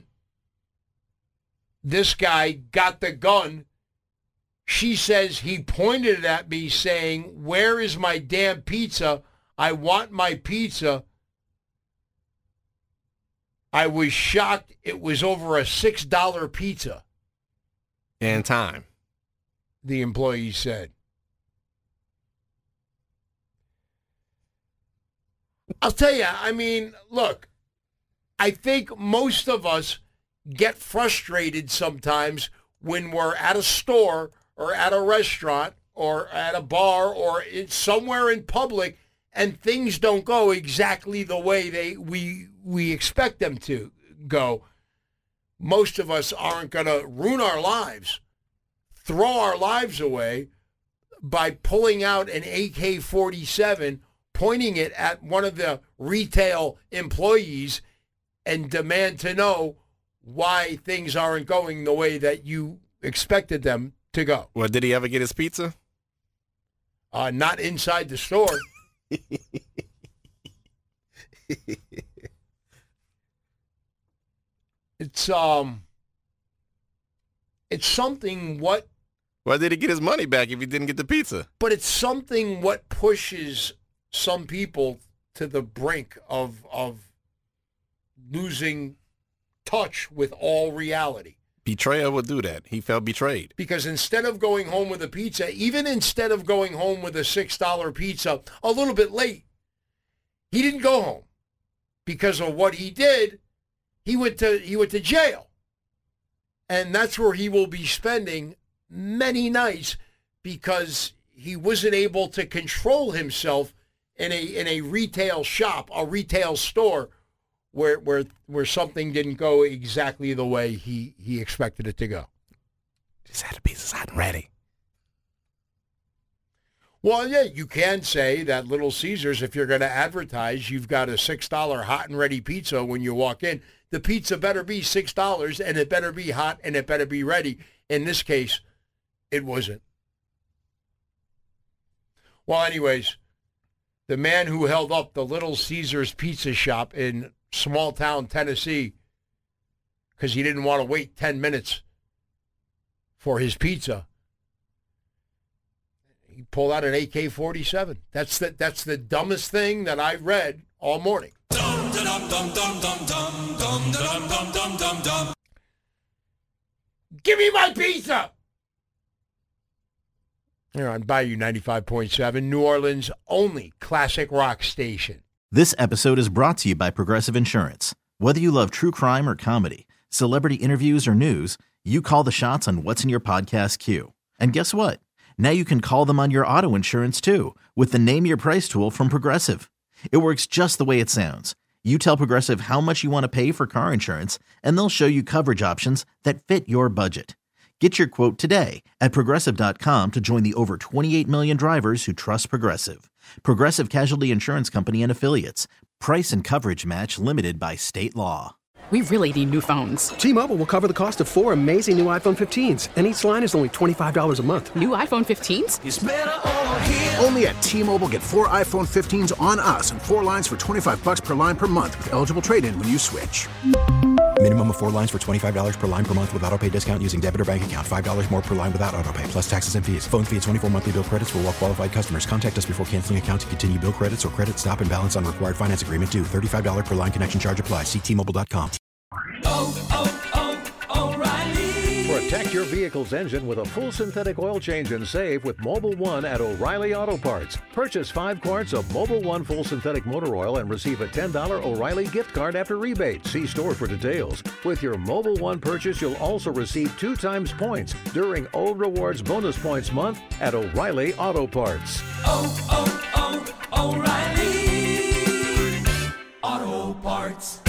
Speaker 3: this guy got the gun. She says he pointed it at me saying, "Where is my damn pizza? I want my pizza." I was shocked. It was over a six dollar pizza.
Speaker 5: And time.
Speaker 3: The employee said. I'll tell you, I mean, look, I think most of us get frustrated sometimes when we're at a store or at a restaurant or at a bar or in, somewhere in public and things don't go exactly the way they we we expect them to go. Most of us aren't going to ruin our lives, throw our lives away by pulling out an A K forty-seven, pointing it at one of the retail employees and demand to know why things aren't going the way that you expected them to go.
Speaker 5: Well, did he ever get his pizza?
Speaker 3: Uh, not inside the store. It's um, it's something what.
Speaker 5: Why did he get his money back if he didn't get the pizza?
Speaker 3: But it's something what pushes some people to the brink of of losing touch with all reality.
Speaker 5: Betrayal would do that. He felt betrayed.
Speaker 3: Because instead of going home with a pizza, even instead of going home with a six dollar pizza a little bit late, he didn't go home. Because of what he did, he went to he went to jail. And that's where he will be spending many nights because he wasn't able to control himself in a in a retail shop, a retail store, where where where something didn't go exactly the way he, he expected it to go.
Speaker 5: Just had the pizzas hot and ready.
Speaker 3: Well, yeah, you can say that Little Caesars, if you're going to advertise, you've got a six dollar hot and ready pizza when you walk in. The pizza better be six dollars, and it better be hot, and it better be ready. In this case, it wasn't. Well, anyways, the man who held up the Little Caesars pizza shop in small town Tennessee because he didn't want to wait ten minutes for his pizza, he pulled out an A K forty-seven. That's the, that's the dumbest thing that I read all morning. Give me my pizza! Here on Bayou ninety-five point seven, New Orleans' only classic rock station.
Speaker 2: This episode is brought to you by Progressive Insurance. Whether you love true crime or comedy, celebrity interviews or news, you call the shots on what's in your podcast queue. And guess what? Now you can call them on your auto insurance too with the Name Your Price tool from Progressive. It works just the way it sounds. You tell Progressive how much you want to pay for car insurance, and they'll show you coverage options that fit your budget. Get your quote today at Progressive dot com to join the over twenty-eight million drivers who trust Progressive. Progressive Casualty Insurance Company and Affiliates. Price and coverage match limited by state law.
Speaker 21: We really need new phones.
Speaker 22: T-Mobile will cover the cost of four amazing new iPhone fifteens, and each line is only twenty-five dollars a month.
Speaker 21: New iPhone fifteens?
Speaker 22: It's better over here. Only at T-Mobile, get four iPhone fifteens on us and four lines for twenty-five bucks per line per month with eligible trade-in when you switch.
Speaker 9: Minimum of four lines for twenty-five dollars per line per month with autopay discount using debit or bank account. five dollars more per line without autopay, plus taxes and fees. Phone fee at twenty-four monthly bill credits for well-qualified customers. Contact us before canceling account to continue bill credits or credit stop and balance on required finance agreement due. thirty-five dollars per line connection charge applies. See T Mobile dot com.
Speaker 23: Oh, oh, oh, O'Reilly.
Speaker 5: For a
Speaker 1: Protect your vehicle's engine with a full synthetic oil change and save with Mobil one at O'Reilly Auto Parts. Purchase five quarts of Mobil one full synthetic motor oil and receive a ten dollars O'Reilly gift card after rebate. See store for details. With your Mobil one purchase, you'll also receive two times points during O Rewards Bonus Points Month at O'Reilly Auto Parts.
Speaker 7: Oh, oh, oh, O'Reilly Auto Parts.